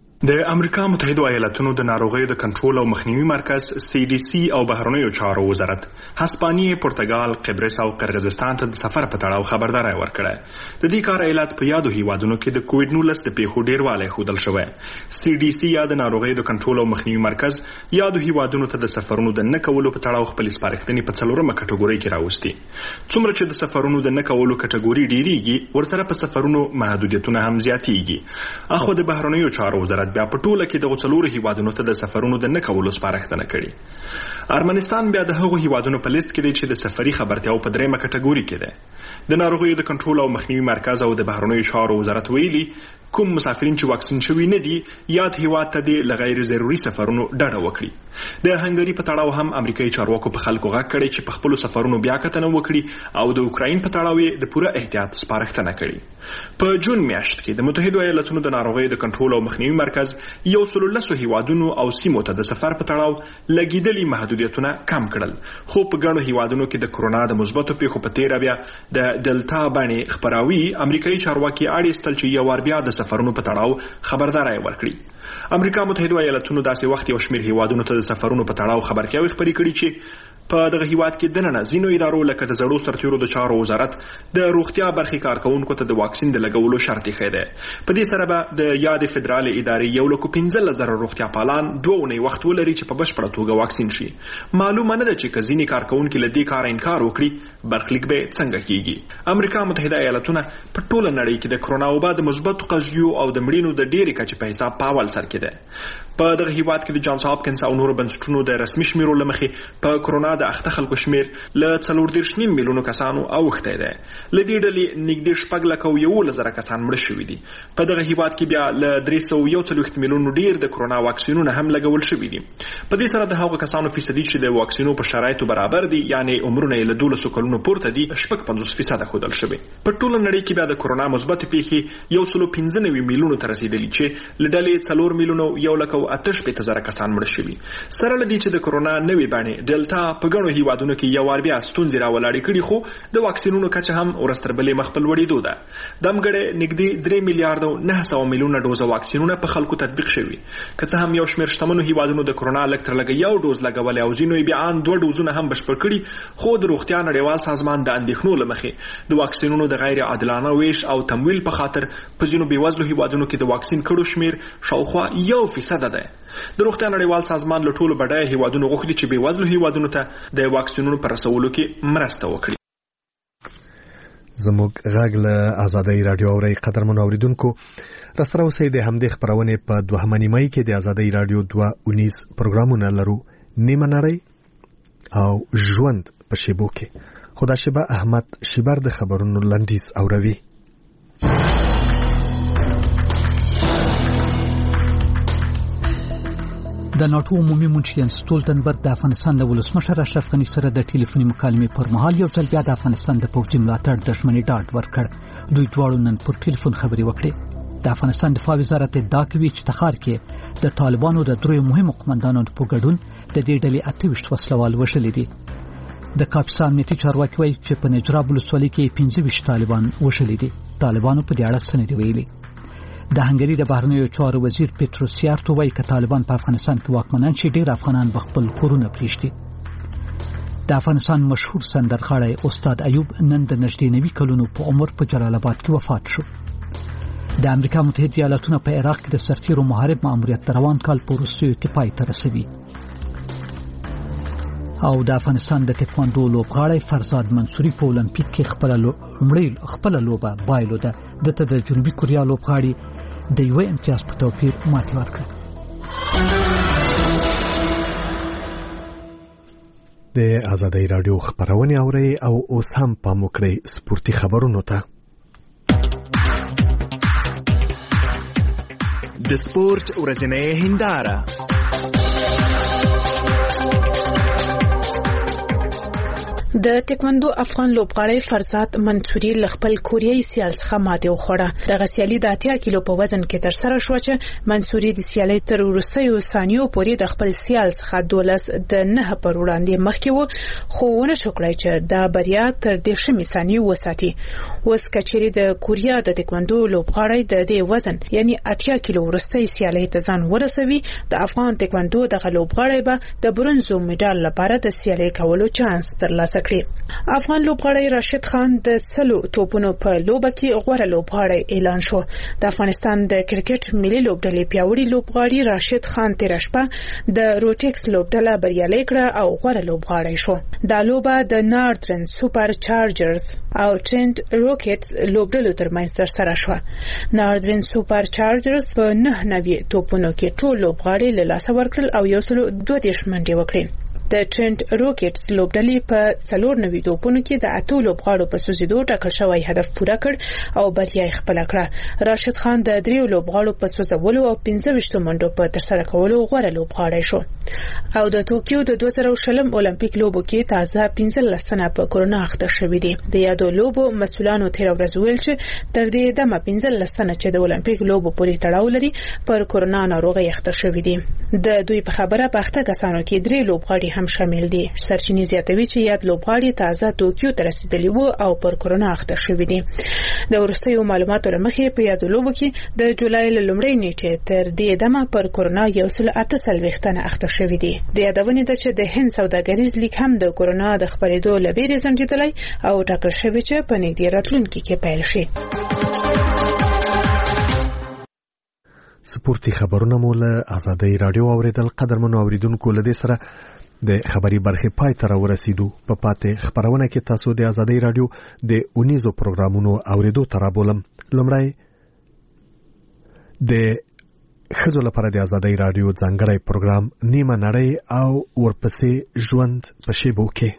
د امریکا متحده ایالاتونو د ناروغیو د کنټرول او مخنیوي مرکز سی ډي سي او بهرنیو چارو وزارت هسپانیې، پرتګال، قبرس او قرغیزستان ته د سفر په تړاو خبرداری ورکړه. د دې کار علت په یادو هیوادونو کې د کووډ نولس د پیښو ډیروالی ښودل شوی. سی ډي سي یا د ناروغیو د کنټرول او مخنیوي مرکز یادو هیوادونو ته د سفرونو د نه کولو په تړاو خپل سپارښتنې په څلورمه کټګورۍ کې راوستي. څومره چې د سفرونو د نه کولو کټګوري ډیریږي، ورسره په سفرونو محدودیتونه هم زیاتیږي. اخو د بهرنیو چارو وزارت بیا په ټوله کې د څلورو هیوادونو ته د سفرونو د نه کولو سپارښتنه کړې. ارمنستان بیا د هغو هیوادونو په لیست کې دی چې د سفري خبرتیاو په دریمه کټګوري کې دی. د ناروغیو د کنټرول او مخنیوي مرکز او د بهرنیو چارو وزارت ویلي کوم مسافرین چې واکسین شوي نه دي یاد هیواد ته د غیر ضروري سفرونو ډډه وکړي. د هنګری په تړاو هم امریکایي چارواکو په خلکو غږ کړی چې په خپل سفرونو بیا کتنه وکړي او د اوکراین په تړاو د پوره احتیاط سپارښتنه کړي. په جون میاشت کې د متحده ایالاتونو د ناروغیو د کنټرول او مخنیوي مرکز یو سل لسو هیوادونو او سیمو ته د سفر په تړاو لګیدلي محدودیتونه کم کړل. خو په ګڼو هیوادونو کې د کرونا د مثبتو پیښو په تیر بیا د ډلتا باندې خبراوي امریکایي چارواکي اړ ایستل چې یو ور بیا د سفرونو په تړاو خبرداري ورکړي. امریکا متحده ایالاتونو داسې وخت یو شمېر هیوادونو ته د سفرونو په تړاو خبرتیاوې خپرې کړي چې په دغه هیواد کې دننه ځینو ادارو لکه د زړو سرتیرو د چارو وزارت د روغتیا برخې کارکونکو ته د واکسین د لګولو شرط یې دی. په دې سره به د یاد فدرالي ادارې یو لکو پنځه زره روغتیا پالان دوه اونۍ وخت ولري چې په بشپړه توګه واکسین شي. معلومه نه ده چې که ځینې کارکونکي له دې کاره انکار وکړي برخلیک به څنګه کیږي. امریکا متحده ایالاتونه په ټوله نړۍ کې د کرونا وبا د مثبتو قضیو او د مړینو د ډېرې کچې په حساب په اول سر کې ده. په دغه هیواد کې د جانز هاپکینز او نورو بنسټونو د رسمي شمیرو له مخې په کرونا د اخته خلکو شمیر له څلور دېرش نیم میلیونو کسانو اوښتی دی. له دې ډلې نږدې شپږ لکه او یولس زره کسان مړه شوي دي. په دغه هیواد کې بیا له درې سوه یو څلوېښت میلیونو ډېر د کرونا واکسینونه هم لګول شوي دي. په دې سره د هغو کسانو فیصدي چې د واکسینو په شرایطو برابر دي یعنې عمرونه یې له دولسو کلونو پورته دي شپږ پنځوس فیصده ښودل شوي. په ټوله نړۍ کې بیا د کرونا مثبتې پیښې یو سلو پنځه نوي میلیونو ته رسېدلي چې له ډلې څلور میلیونو یو لک او اته شپېته زره کسان مړه شوي. سره له دې چې د کرونا نوې بڼې ډلتا په ګڼو هیوادونو کې یو وار بیا ستونزې راولاړې کړي خو د واکسینونو کچه هم ورځ تر بلې مخ په لوړېدو ده. دمګړې نږدې درې میلیارډ او نه سوه میلیونه ډوزه واکسینونه په خلکو تطبیق شوي. که څه هم یو شمېر شتمنو هیوادونو د کرونا لږ تر لږه یو ډوز لګولی او ځینو یې بیا ان دوه ډوزونه هم بشپړ کړي خو د روغتیا نړیوال سازمان د اندېښنو له مخې د واکسینونو د غیر عادلانه ویش او تمویل په خاطر په ځینو بېوزلو هیوادونو کې د واکسین کړو شمېر شاوخوا یو فیصده ده. د روغتیا نړیوال سازمان له ټولو بډایه هیوادونو غوښتي چې بېوزلو هیوادونو ته د واکسینونو په رسولو کې مرسته وکړي. زموږ غږ له آزادۍ راډیو اورئ. قدرمنو اوریدونکو، راسره اوسئ. د همدې خپرونې په دوهمه نیمایي کې د آزادۍ راډیو دوه اونیز پروګرامونه لرو، نیمه نړۍ او ژوند په شیبو کې. خدا شیبه احمد شیبر د خبرونو لنډیز اوروي. د ناټو عمومي منشي یانس سټولټنبرګ د افغانستان د ولسمشر اشرف غني سره د ټلیفوني مکالمې پر مهال یو ځل بیا د افغانستان د پوځي ملاتړ د ژمنې ډاډ ورکړ. دوی دواړو نن پر ټلیفون خبرې وکړې. د افغانستان دفاع وزارت ادعا کوي چې تخار کې د طالبانو د دریو مهمو قومندانانو په ګډون د دې ډلې اته ویشت وسلوال وژلي دي. د کاپیسا امنیتي چارواکي وایي چې په نجراب ولسوالۍ کې پنځه ویشت طالبان وژلي دي. طالبانو په دې اړه څه نه دي ویلي. د هنګري د بهرنیو چارو وزیر پیټروس سیارتو وایي که طالبان په افغانستان کې واکمنان شي ډېر افغانان به خپل کورونه پرېږدي. د افغانستان مشهور سندرغاړی استاد ایوب نن د نږدې نوي کلونو په عمر په جلال آباد کې وفات شو. د امریکا متحده ایالاتونو په عراق کې د سرتیرو محارب ماموریت د روان کال په وروستیو کې پای ته رسوي. او د افغانستان د تکواندو لوبغاړی فرزاد منصوري په اولمپیک کې خپل لومړی خپل لوبه بایلوده. دته د جنوبي کوریا لوبغاړي د یو امتیاز په توپیر ماتې ورکړه. د آزادۍ راډیو خبرونه اورئ او اوس هم پام وکړئ سپورتي خبرونو ته. د سپورت ورځنۍ هنداره. د ټیکوندو افغان لوبغاړی فرزاد منصوري ل خپل کوریایي سیال څخه ماته وخوړه. د غسیالي د اتیا کیلو په وزن کې تر سره شو چې منصوري د سیالي تر وروستیو ثانیو پورې د خپل سیال څخه دولس د نه پر وړاندې مخکې وو خو ونه شو کړای چې دا بریا تر دې شمې ثانیو وساتي. اوس کچېری د کوریا د ټیکوندو لوبغاړی د دې وزن یعنی اتیا کیلو وروستي سیالي ته ځان ورسوي. د افغان ټیکوندو د لوبغاړی به د برونزو میډال لپاره د سیالي کولو چانس ترلاسه کړي. افغان لوبغاړی راشد خان د سلو توپونو په لوبه کې غوړه لوبغاړی اعلان شو. د افغانستان د کرکټ ملي لوبډلې پیاوړي لوبغاړی راشد خان تیر شپه د روټیکس لوبډله بریالي کړه او غوړه لوبغاړی شو. دا لوبه د ناردرن سوپر چارجرز او ټرنټ روکټس لوبډلو ترمنځ ترسره شوه. ناردرن سوپر چارجرز په نه نوي توپونو کې ټول لوبغاړي له لاسه ورکړل او یو سلو دوه دېرش منډې وکړې. د ټرنټ روکټس لوبډلې په څلور نوي توپونو کې د اتو لوبغاړو په سوزیدو ټاکل شوی هدف پوره کړ او بریا یې خپل کړه. راشد خان د دریو لوبغاړو په سوزولو او پنځه ویشت منډو په ترسره کولو غوړه لوبغاړی شو. او د ټوکیو د دوه زره شلم اولمپیک لوبو کې تازه پنځه لسنه په کرونا اخته شوې دي. د یادو لوبو مسولانو تیر ورځ ویل چې تر دې دمه پنځه لسنه چې د اولمپیک لوبو پورې تړاو لري پر کرونا ناروغي اخته شوې دي. د دوی په خبره په اخته کسانو کې درې لوبغاړي هم شامل دي. سرچینې زیاتوي چې یاد لوبغاړي تازه ټوکیو ته رسیدلي وو او پر کرونا اخته شوې دي. د وروستیو معلوماتو لمخې په یاد لوبو کې د جولای لومړۍ نیټې تر دې دمه پر کرونا یو سل اته څلوېښتنه اخته شوې دي. د یادونې ده چې د هند سوداګریز لیگ هم د کرونا د خپرېدو لبیرې زنجیدلی او ټاکل شوی چې په نږدې راتلونکي کې پیل شي. سپورتي خبرونه مو له آزادۍ راډیو اوریدل. قدرمنو اوریدونکو له دې سره د خبري برخه پای ته ورسیدو. په پاتې خبرونه کې تاسو د آزادۍ راډیو د اونیزو پروګرامونو اوریدو ترابولم. لومړی د ښځو لپاره د ازادۍ راډیو ځانګړی پروګرام نیمه نړۍ او ورپسې ژوند په شیبو کې.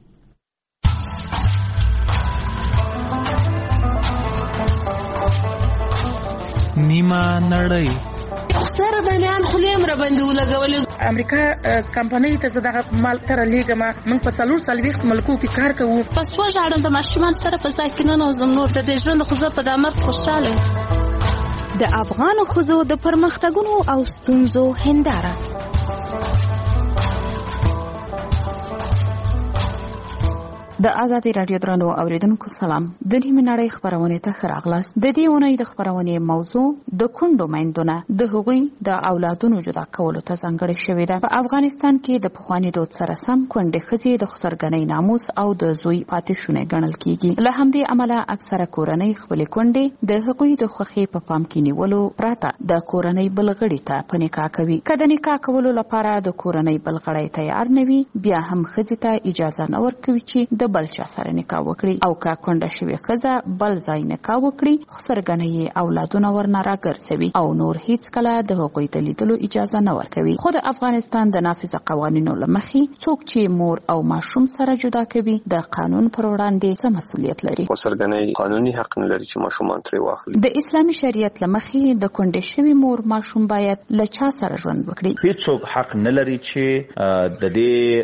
نیمه نړۍ سره د میان خلیم را باندې ولګولې. امریکا کمپنۍ ته زداغه مال تر لیګما من په څلور سلويخت ملکو کې کار کوو. پس و ژړم د ماشومان سره په ساکنه نو زم نور د ژوند خو په دمر خوشاله. د افغان خزو د پرمختګونو او ستونزو هنداره. د ازادي رادیو درنو اوریدونکو سلام. د نیمه نړۍ خبرونه ته خراغلاس. د دې اونۍ د خبرونه موضوع د کونډو میندونه د هغوی د اولادونو جدا کولو ته ځانګړې شوې ده. په افغانستان کې د پخوانی دود سره سم کونډې ښځې د خسرګنۍ ناموس او د زوی پاتې شونې ګڼل کیږي. له همدې امله اکثره کورنۍ خپل کونډې د هغوی د خوښۍ په پام کې نیولو پرته د کورنۍ بلغړی ته په نکاح کوي. کله نکاح کولو لپاره د کورنۍ بلغړی تیار نه وي، بیا هم ښځې ته اجازه نه ورکوي چې د بل چا سره نکاح وکړي، او کا کونډه شوی ښځه بل ځای نکاح وکړي خسرګنۍ اولادونه ورنه راګرځوي او نور هیڅ کله د هغوی د لیدلو اجازه نه ورکوي. خو د افغانستان د نافذه قوانینو له مخې څوک چې مور او ماشوم سره جدا کوي د قانون پر وړاندې څه مسؤلیت لري؟ خسرګنۍ قانوني حق نه لري چې ماشومان ترې واخلي. د اسلامي شریعت له مخې د کونډې شوی مور ماشوم باید له چا سره ژوند وکړي؟ هیڅوک حق نه لري چې د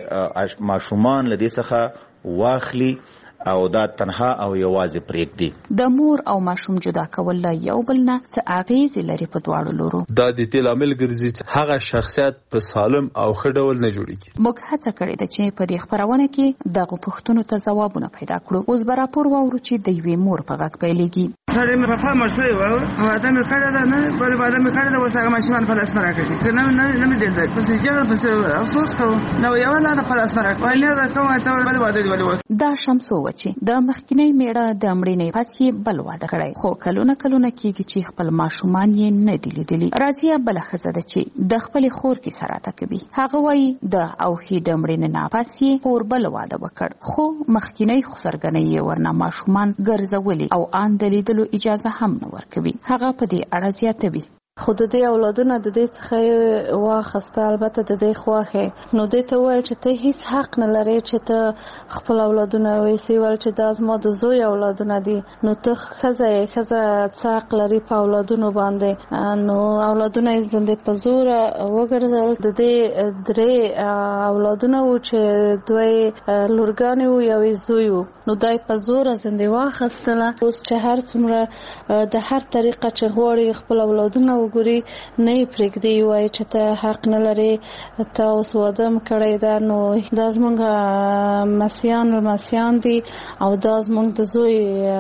دې ماشومان له دې څخه واخلي او دا تنها او یوازې پرېږدي. د مور او ماشوم جدا کول له یو بل نه څه اغیزې لري په دواړو لورو؟ دا د دې لامل ګرځي چې هغه شخصیت په سالم او ښه ډول نه جوړیږي. موږ هڅه کړې ده چې په دې خبرونه کې دغه پوښتنو ته ځوابونه پیدا کړو. اوس به راپور واورو چې د یوې مور په غږ پیلېږي. سړی مې په پام مرسوی و او واده مې کړی ده، نه بلې واده مې کړی ده، اوس هغه ماشومان په لاس نه راکړي که نه نه مې دیده پسې جغل پسې افسوس کوو نو یوه لاره په لاس نه راکړي وایي نه ده کوم ته بلې واده دې ولې وکړي. دا شمسو و چې د مخکینۍ میړه د مړینې پس یې بل واده کړی، خو کلونه کلونه کېږي چې خپل ماشومان یې نه دي لیدلي. راځي بله ښځه ده چې د خپلې خور کیسه راته کوي. هغه وایي د اوښې د مړینې نه پس یې خور بل واده وکړ، خو مخکینۍ خسرګنۍ یې ورنه ماشومان ګرځولي او ان د لیدلو اجازه هم نه ورکوي. هغه په دې اړه زیاتوي. خو د دې اولادونه د دې څخه واخسته، البته د دې خواخه نو دې ته ویل چې ته هیڅ حق نه لري چې ته خپل اولادونه وېسي، ول چې دا زما د زوی اولادونه دي، نو ته خزه خزه څه حق لري په اولادونو باندې؟ نو اولادونه یې زنده په زور وګرځول. د دې درې اولادونه و چې دوی لورګانې و یو زوی و، نو دای په زور زنده واخستله. اوس چې هر څومره د هر طریقه چې غواړي خپل اولادونه ګوري نه پرېږدي، وایي چې ته حق نه لري، ته اوس واده کړی ده، نو دا زموږ مسیان مسیان دي او دا زموږ د زوی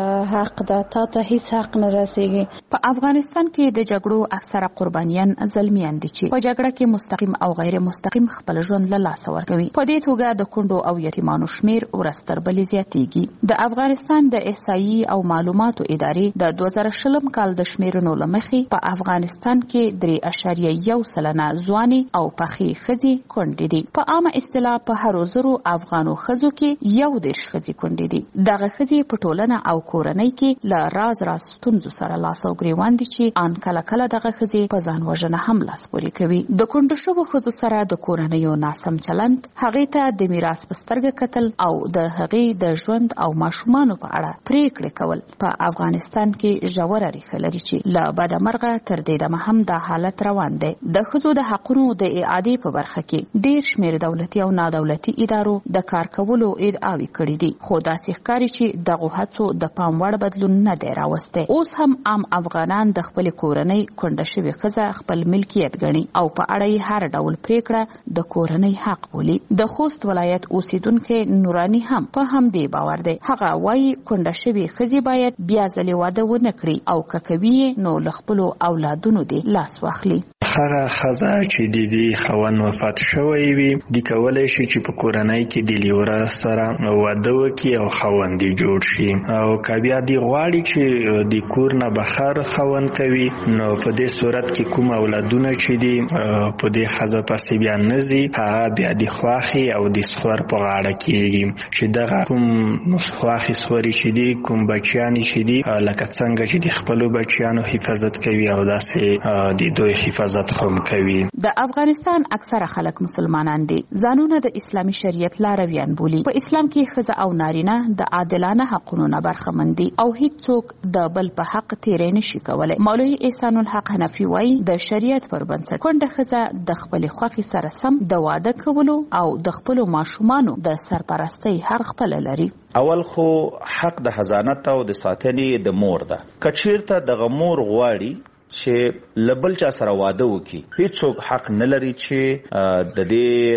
حق ده، تا ته هیڅ حق نه رسیږي. په افغانستان کې د جګړو اکثره قربانیان زلمیان دي چې په جګړه کې مستقیم او غیر مستقیم خپل ژوند له لاسه ورکوي. په دې توګه د کونډو او یتیمانو شمیر ورځ تر بلې زیاتېږي. د افغانستان د احصایي او معلوماتو ادارې د دوه زره شلم کال د شمیرنو له مخې په افغانستان افغانستان کې درې اعشاریه یو سلنه ځواني او پخې ښځې کونډې دي. په عامه اصطلاح په هرو زرو افغانو ښځو کې یو دېرش ښځې کونډې دي. دغه ښځې په ټولنه او کورنۍ کې له راز راز ستونزو سره لاس او ګریوان دي چې ان کله کله دغه ښځې په ځان وژنه هم لاس پورې کوي. د کونډو شوو ښځو سره د کورنیو ناسم چلند، هغې ته د میراث په سترګه کتل او د هغې د ژوند او ماشومانو په اړه پریکړې کول په افغانستان کې ژوره ریښه لري چې له بده مرغه تر دې دمه هم دا حالت روان دی. د ښځو د حقونو د اعادې په برخه کې ډیر شمیر دولتي او نادولتي ادارو د کار کولو ادعاوې کړې دي، خو داسې ښکاري چې دغه هڅو د پام وړ بدلون نه دی راوستی. اوس هم عام افغانان د خپل کورنۍ کونډه شوې ښځه خپل ملکیت ګڼي او په اړه یې هر ډول پریکړه د کورنۍ حق بولي. د خوست ولایت اوسیدونکي نورانی هم په همدې باور دی. هغه وایي کونډه شوې ښځې باید بیا ځلې واده ونه کړي او که کوي نو له خپلو اولادونو دې لاس واخلي. هغه ښځه چې د دې خاوند وفات شوی وي د کولی شي چې په کورنۍ کې د لیوره سره واده وکړي او خاوند یې جوړ شي، او که بیا دې غواړي چې د کور نه بهر دواړو خاوند کوي، نو په دې صورت کې کوم اولادونه چې دي په دې ښځه پسې بیا نزي، هغه بیا د خواخي او د سخور په غاړه کېږي چې دغه کوم خواخي سخوري چې دي کوم بچیان چې دي لکه څنګه چې د خپلو بچیانو حفاظت کوي او داسې د دوی حفاظت هم کوي. د افغانستان اکثره خلک مسلمانان دي، ځانونه د اسلامي شریعت لارویان بولي. په اسلام کې ښځه او نارینه د عادلانه حقونو نه برخمن دي او هیڅوک د بل په حق تیری نشي کولی. مولوي احسان الحق حنفي وایي د شریعت پر بنسټ کونډه ښځه د خپلې خوښې سره سم د واده کولو او د خپلو ماشومانو د سرپرستۍ حق خپل لري. اول خو حق د حضانت او د ساتنې د مور ده. که چیرته دغه مور غواړي چې لبل چا سره واده وکړي، هیڅوک حق نه لري چې د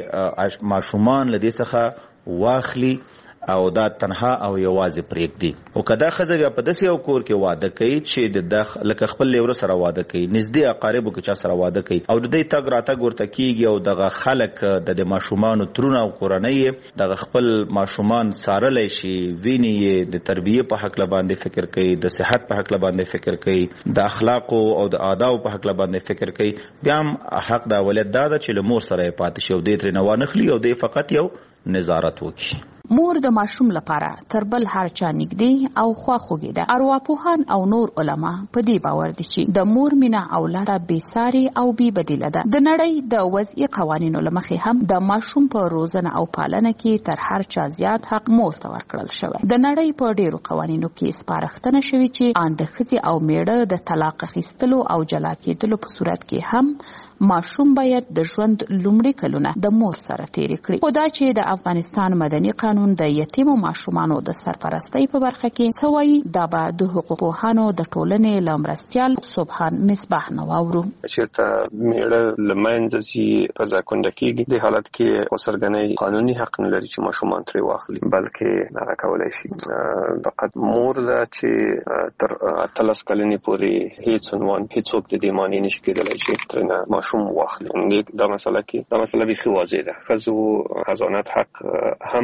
دې ماشومان له دې څخه واخلي او دا تنها او یوازې پرېږدي. او که دا ښځه بیا په داسې یو کور کې واده کوي چې د لکه خپل لیوره سره واده کوي، نږدې اقاربو کې چا سره واده کوي او د دې تګ راتګ ورته کېږي او دغه خلک د د ماشومانو ترونه او کورنۍ یې دغه خپل ماشومان څارلی شي، ویني یې د تربیې په هکله باندې فکر کوي، د صحت په هکله باندې فکر کوي، د اخلاقو او د آدابو په هکله باندې فکر کوي، بیا هم حق د اولاد دا ده چې له مور سره یې پاتې شي او دې ترې نه وانخلي او دې فقط یو نظارت وکړي. مور د ماشوم لپاره تر بل هر چا نږدې او خواخوږي ده. ارواپوهان او نور علما په دې باور دي چې د مور مینه اولاد بې ساري او بې بدیله ده. د نړۍ د وضعي قوانینو له مخې هم د ماشوم په روزنه او پالنه کې تر هر چا زیات حق مور ته ورکړل شوی. د نړۍ په ډیرو قوانینو کې سپارښتنه شوې چې ان د ښځې او میړه د طلاق اخیستلو او جلا کېدلو په صورت کې هم ماشوم باید د ژوند لومړي کلونه د مور سره تیری کړي. خو دا چې د افغانستان مدني قانون د یتیمو ماشومانو د سرپرستۍ په برخه کې څه وایي، دا به د حقوقپوهانو د ټولنې له مرستیال سبحان مصباح نه واورو. چېرته میړه له منځه ځي، ښځه کونډه کېږي، دې حالت کې ورسرګنۍ قانوني حق نه لري چې ماشومان ترې واخلي، بلکې هغه کولی شي فقط مور ده چې تر اتلس کلنې پورې هیڅ عنوان هیڅوک د دې مانع نشي کېدلی چې ترېنه ماشوم واخلي. دا مسله کې دا مسله بیخي واضح ده. ښځو حضانت حق هم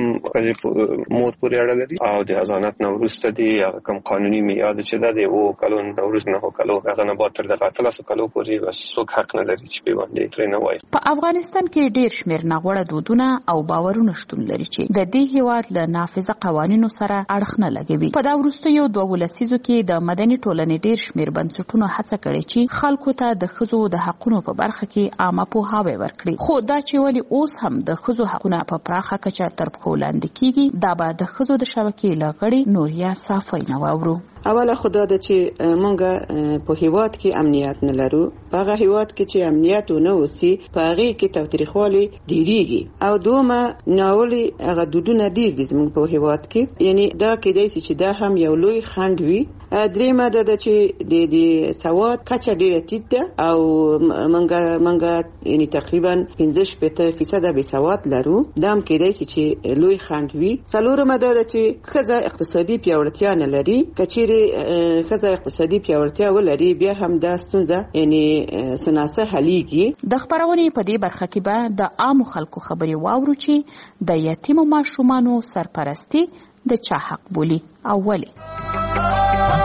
مور پورې اړه لري او د حضانت نه وروسته دی هغه کوم قانوني معیار چې ده د اوه کلو نه وروسته نه کلو هغه نه بعد تر دغه اتلسو کلو پورې بس څوک حق نه لري چې پې باندې ترې نه وایي. په افغانستان کې ډېر شمېر ناغوړه دودونه او باورونه شتون لري چې د دې هېواد له نافذه قوانینو سره اړخ نه لګوي. په دا وروستیو دوه لسیزو کې د مدني ټولنې ډېر شمېر بنسټونو هڅه کړې چې خلکو ته د ښځو د حقونو په برخه کې عامه پوهاوی ورکړي. خو دا چې ولې اوس هم د ښځو حقونه په پراخه کچه تر پښو لاندې کیږي، دا به د ښځو د شبکې له غړي نوریا صافی نه واورو. اوله خدا ده چې مونږ په هیواد کې امنیت نه لرو. په هغه هیواد کې چې امنیت ونه وسی په هغه کې تاوتریخوالي ډیریږي او دومره ناولي هغه دودونه ډیر دي زموږ په هیواد کې. یعنی دا کېدای شي چې دا هم یو لوی خنډ وي. درېمه ده چې د د سواد کچه ډیره ټیټ ده او مونږ مونږ یعنی تقریبا پنځه شپېته فیصد به سواد لرو. دا هم کېدای شي چې لوی خنډ وي. څلورمه ده چې ښځه اقتصادي پیاوړتیا نه لري. کچېرې ښځه اقتصادي پیاوړتیا ولري بیا هم دا ستونزه یعنی سناسه حلیږي. د خبرونې په دې برخه کې به د عامو خلکو خبرې واورو چې د یتیمو ماشومانو سرپرستي د چا حق بولي او ولې.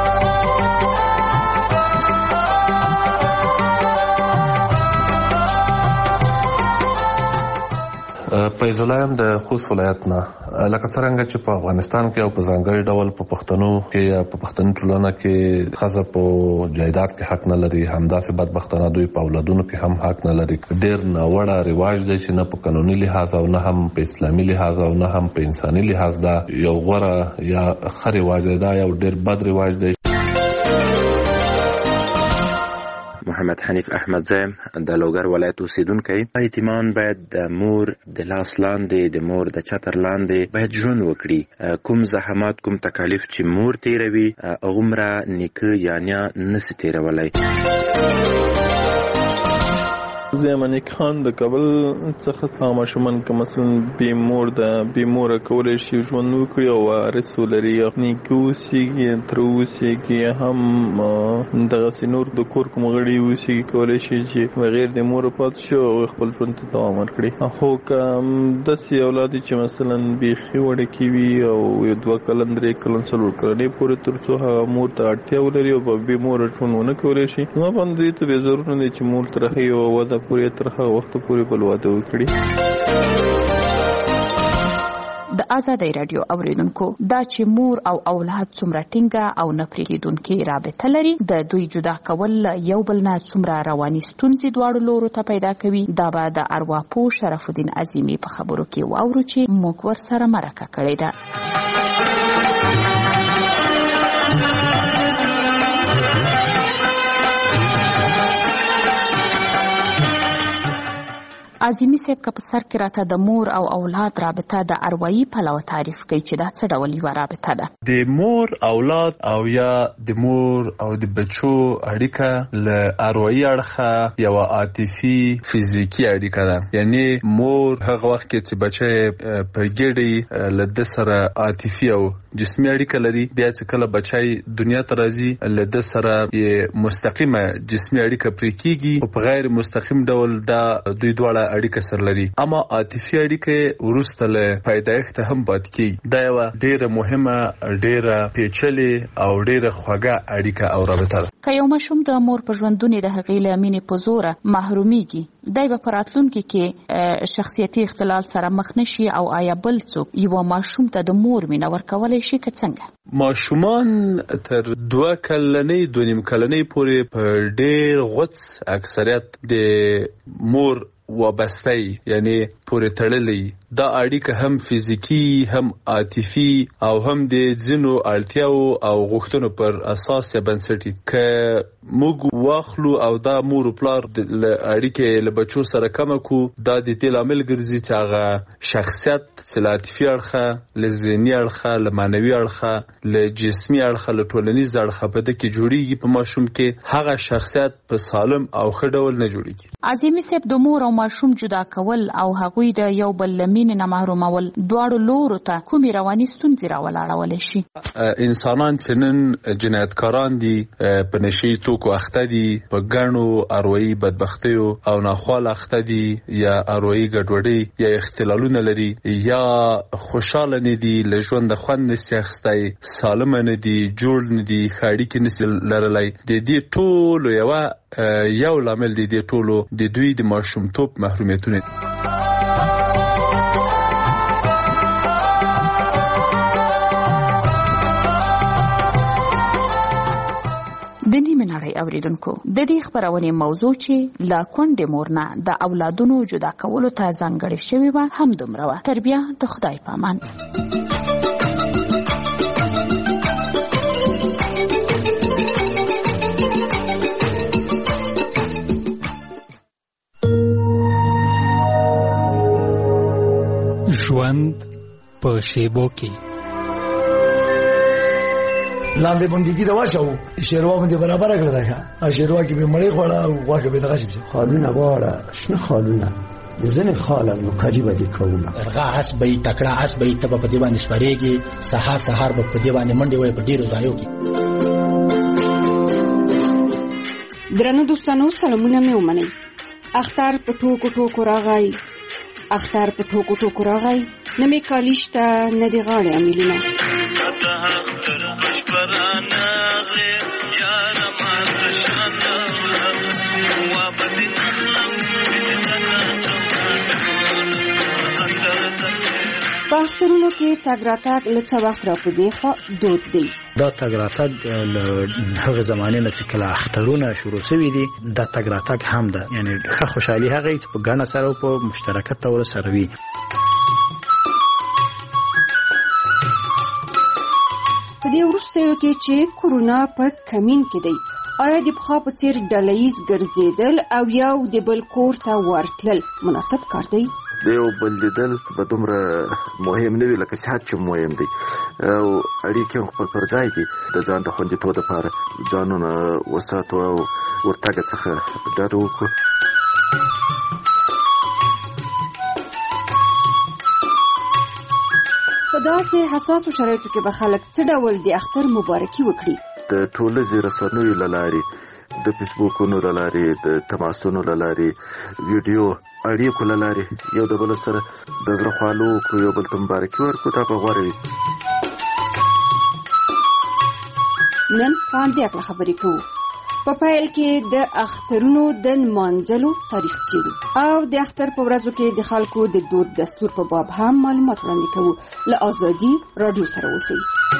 فیض الله یم د خوست ولایت نه. لکه څرنګه چې په افغانستان کې او په ځانګړي ډول په پښتنو کې یا په پښتني ټولنه کې ښځه په جایداد کې حق نه لري، همداسې بدبختانه دوی په اولادونو کې هم حق نه لري. ډېر ناوړه رواج دی چې نه په قانوني لحاظ او نه هم په اسلامي لحاظ او نه هم په انساني لحاظ دا یو غوره یا ښه رواج دی. دا یو ډېر بد رواج دی. محمد حنیف احمد زیم د لوګر ولایت اوسیدونکی. یتیمان باید د مور د لاس لاندې د مور د چتر لاندې باید ژوند وکړي. کوم زحمات کوم تکالیف چې مور تیروي هغومره نیکه یا نیا نسي تیرولی. زمانی خان د کابل څخه ماشومان که مثلا بې مور ده بې موره کولی شي ژوند وکړي او وارث ولري نیکه اوسېږي تره اوسېږي هم دغسې نور د کور کوم غړي اوسېږي کولی شي چې بغیر د موره پاتې شي او خپل ژوند ته دوام ورکړي. خو که داسې اولاد چې مثلا بیخي وړکي وي او یو دوه کلن درې کلن څلور کلنې پورې تر څو هغه مور ته اړتیا ولري او په بې موره ژوند ونه کولی شي زما باندې دوی ته بې ضرور نه دی چې مور تر هغې یوه وده پورې تر هغه وخته پورې بل واده وکړي. د آزادۍ راډیو اوریدونکو دا چې مور او اولاد څومره ټینګه او نه پرېږدونکې رابطه لري د دوی جدا کول یو بل نه څومره رواني ستونزې دواړو لورو ته پیدا کوي دا به د ارواپوه شرف الدین عظیمي په خبرو کې واورو چې موږ ورسره مرکه کړې ده. عظیمي صاحب که په سر کې راته د مور او اولاد رابطه د اروايي پلوه تعریف کوي چې دا څه ډول یوه رابطه ده؟ د مور اولاد او یا د مور او د بچو اړیکه له اروايي اړخه یوه عاطفي فزیکي اړیکه ده. یعنی مور هغه وخت کې چې بچی په ګډې له ده سره عاطفي او جسمي اړیکه لري بیا چې کله بچی دنیا ته راځي له ده سره یې مستقیمه جسمي اړیکه پرې کیږي او په غیر مستقیم ډول دا دوی دواړه اړیکه سره لري. اما عاطفي اړیکه وروسته له پیدایښته هم پاتې کیږي. دا یوه ډیره مهمه ډیره پیچلې او ډیره خوږه اړیکه او رابطه ده. که یو ماشوم د مور په ژوندونې د هغې له مینې په زوره محرومیږي دی به په راتلونکي کې شخصیتي اختلال سره مخ نشي او آیا بل څوک یوه ماشوم ته د مور مینه ورکولی شي که څنګه؟ ماشومان تر دوه کلنۍ دوه نیم کلنۍ پورې په ډیر غوڅ اکثریت د مور وابسته یعنی پورې تړلې دا اړیکه هم فزیکی هم عاطفي او هم د ځینو اړتیاو او غوښتنو پر اساس یا بنسټي که موږ واخلو او دا مور او پلار د اړیکې له بچو سره کمه کو دا د دې لامل ګرځي چې هغه شخصیت چې له عاطفي اړخه له ذهني اړخه له معنوي اړخه له جسمي اړخه له ټولنیز اړخه په ده کې جوړیږي په ماشوم کې هغه شخصیت په سالم او ښه ډول نه جوړیږي. عظیمي صاحب د مور او ماشوم جدا کول او هغوی د یو بل له مینې نه محرومول دواړو لورو ته کومې رواني ستونزې راولاړولی شي؟ انسانان چې نن جنایتکاران دي په نشهیي توکو اخته دي په ګڼو اروايي بدبختیو او ناخواله اخته دي یا اروايي ګډوډۍ یا اختلالونه لري یا خوشحاله نه دي له ژونده خوند نسي اخیستی سالمه نه دي جوړ نه دي ښه اړیکې نسي لرلی د دې ټولو یوه یو لامل دی د ټولو د دوی د ماشومتوب محرومیتونه. د نیمې نړۍ اوریدونکو د دې خپرونې موضوع چې له کونډې مور نه د اولادونو جدا کولو ته ځانګړې شوې وه هم دومره وه. تر بیا د خدای په امان. ژوند په شیبو کې لاندې باندې دا واچو شیروا باندې برابر کړل دا ښه شیروا کې به مړې خوړه او واګه به دغه شي خالونه واړه شنو خالونه ځنه خاله نو قریبه دي کومه ارغا اس به تکړه اس به تب په دی باندې سپریږي سحر سحر په دی باندې منډي وای په ډیرو ځایو کې. درنو دوستانو سلامونه مې ومنئ. اختر په ټوکو ټوکو راغی اختر په ټوکو ټوکو راغی نه مې کالیشته نه دی غاړې امیلونه په اخترونو کې تګ راتګ له څه وخت را په دې خوا دود دی. دا تګ راتګ هغه زمانه نه چې کله اخترونه شروع شوي دي دا تګ راتګ هم ده یعنی ښه خوشحالي هغه چې په ګڼه سره او په مشترکت تور سره وي. په دې وروستیو کې چې کورونا په کمین کې دی آیا د پخوا په څیر ډلهییز ګرځېدل او یو د بل کور ته ورتلل مناسب کار دی؟ د یو بل لیدل به دومره مهم نه وي لکه صحت چې مهم دی او اړیکې هم خپل پر ځای دي. د ځان د خوندیتوب دپاره ځانونه وساتو او ورتګ څخه ډډه وکړو. په داسې حساسو شرایطو کې به خلک څه ډول د اختر مبارکي وکړي؟ د ټولنیزو رسنیو له لارې، د فیسبوکونو له لارې، د تماسونو له لارې، ویډیو اړیکو له لارې یو د بل سره د زړه خوالو کو یو بل ته مبارکي ورکړو، دا به غوره وي. نن په همدې اړه خبرې کوو. په پیل کې د اخترونو د نمانځلو تاریخ څیړو او د اختر په ورځو کې د خلکو د دود دستور په باب هم معلومات وړاندې کوو. له آزادي رادیو سره اوسئ.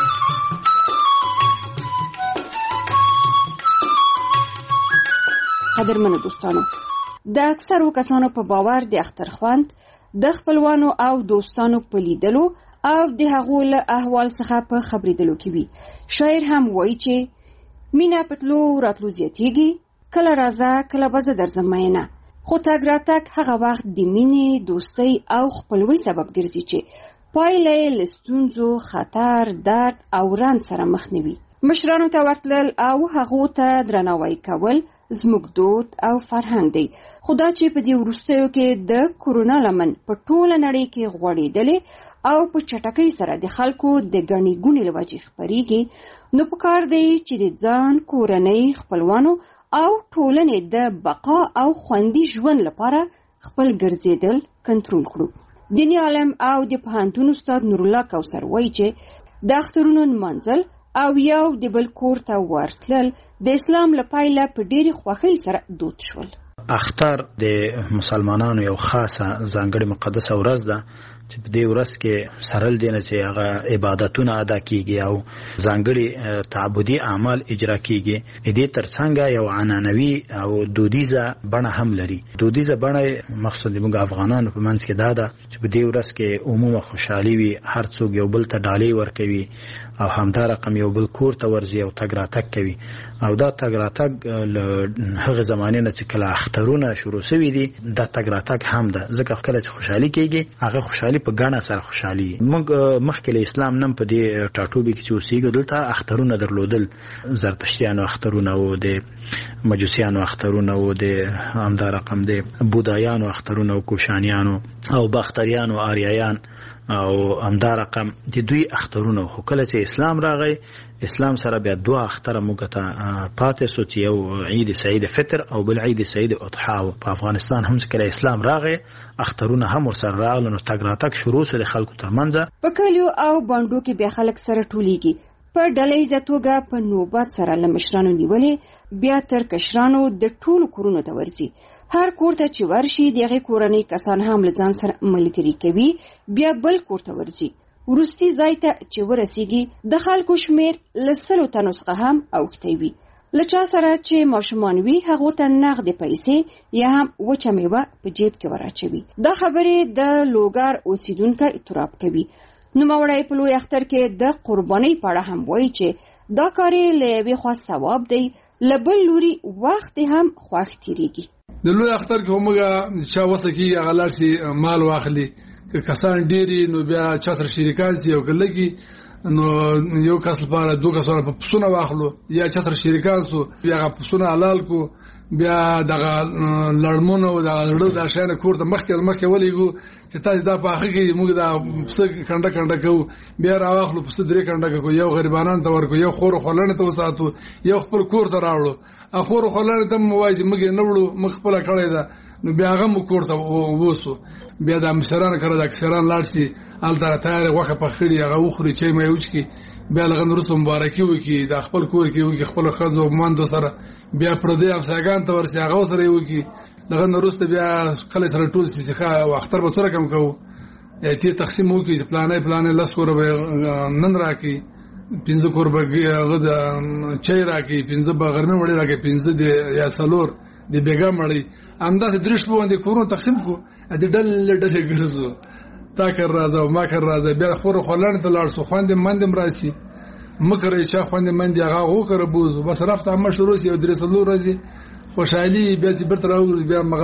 قدرمنو دوستانو، د اکثرو کسانو په باور د اختر خوند د خپلوانو او دوستانو په لیدلو او د هغو له احوال څخه په خبرېدلو کې وي. شاعر هم وایي چې مینه پتلو راتلو زیاتیږي، کله راځه کله به زه درځم مینه. خو تګ راتګ هغه وخت د مینې، دوستۍ او خپلوۍ سبب ګرځي چې پایله یې له ستونزو، خطر، درد او رنځ سره مخ نه وي. مشرانو ته ورتلل او هغو ته درناوی کول زموږ دود او فرهنګ دی. خو دا چې په دې وروستیو کې د کورونا لمن په ټوله نړۍ کې غوړېدلې او په چټکۍ سره د خلکو د ګڼې ګوڼې له وجې خپرېږي، نو پکار دی چې د ځان، کورنۍ، خپلوانو او ټولنې د بقا او خوندي ژوند لپاره خپل ګرځېدل کنټرول کړو. دیني عالم او د پوهنتون استاد نورالله کوثر وایي چې د اخترونو نمانځل او یو د بل کور ته ورتلل د اسلام له پایله په ډېرې خوښۍ سره دود شول. اختر د مسلمانانو یو خاصه ځانګړې مقدسه ورځ ده چې په دې ورځ کې سرل دي نه چې هغه عبادتونه ادا کیږي او ځانګړي تعبدي اعمال اجرا کیږي. دې ترڅنګ یو عنعنوي او دودیزه بڼه هم لري. دودیزه بڼه مقصد موږ افغانانو په منځ کې دا ده چې په دې ورځ کې عموما خوشحالي وي، هر څوک یو بل ته ډالۍ ورکوي او همدا رقم یو بل کور ته ورځي او تګ راتګ کوي. او دا تګ راتګ له هغه زمانې نه چې کله اخترونه شروع شوي دي، دا تګ راتګ هم ده. ځکه کله چې خوشحالي کیږي هغه خوشحالي په ګڼه سره خوشحالي. موږ مخکې له اسلام نن په دې ټاټوبي کې چې اوسېږو دلته اخترونه درلودل، زرتشتیانو اخترونه و، د مجوسیانو اخترونه و، د همدا رقم د بودایانو اخترونه و، کوشانیانو او باختریانو، آریایان او همدا رقم د دوی اخترونه. خو کله چې اسلام راغی، اسلام سره بیا دوه اختر موږ ته پاتې سو چې یو عید سعید فطر او بل عید سعید اضحا. په افغانستان هم کله اسلام راغی اخترونه هم ورسره راغلل، نو تګ راتګ شروع سو د خلکو ترمنځ. په کلیو او بانډو کې بیا خلک سره ټولیږي، په ډلهیزه توګه په نوبت سره له مشرانو نیولې بیا تر کشرانو د ټولو کورونو ته ورځي. هر کور ته چې ورشي دغه کورنۍ کسان هم له ځان سره ملګري کوي، بیا بل کور ته ورځي. ورستي ځای ته چې ورسیږي د خلکو شمیر له سلو تنو څخه هم اوښتی وي. له چا سره چې ماشومان وي هغو ته نغدې پیسې یا هم وچه میوه په جیب کې وراچوي. دا خبرې د لوګر اوسیدونکي اعتراف کوي. نوموړی په لوی اختر کې د قربانۍ په اړه هم وایي چې دا کار یې له یوې خوا ثواب دی، له بل لوري وخت هم خوښ تېرېږي. د لوی اختر کې همغه چا وسه کې هغه لاړ شي مال واخلي، که کسان ډېري نو بیا چا سره شریکان سي او که لږي نو یو کس لپاره دوه کسانو په پسونه واخلو یا چا سره شریکان سو بیا هغه پسونه حلال کو، بیا دغه لړمون او دغه لړو د شانه کور ته مخکې مخکې ولېږو چې تاسو دا په اخر کې موږ دا پسه کنډه کنډه کوو، بیا راواخلو پسه درې کنډه کوو، یو غریبانان ته ورکو، یو خور خلانه ته وساتو، یو خپل کور ته راوړو. اخور خلانه ته مو وایي موږ نه وړو، موږ خپل کړی دا، نو بیا هغه مو کور ته ووسو. بیا د مشران کړه د اکثران لاړ شي الته تیار غوښه پخړي هغه وخوري چې مې وچکی، بیا لغه نورسته مبارکي وکي د خپل کور کې وکي، خپل خزو ماندو سره بیا پر دې افساګان ته ورسي هغه سره وکي. لغه نورسته بیا کله سره ټول سي ښه واختر به سره کم کو تی تقسیم وکي، پلانې پلانې لاس کور به نن راکي، پنځه کور به غد چای راکي، پنځه به غرمه وړي راکي، پنځه د یا سلور د بیګا مړی انداز درش په باندې کورونو تقسیم کو. د ډل ډل ګرځو تا کر راځه او ما کر راځه، بیا خور خلانه ته لاړ سو خوند مندم راسي مکرې چا خوند مند هغه وکړه بوزو بس رافت هم شروع سي او درسلو راځي خوشحالي بیا چې برته راوړي بیا مغه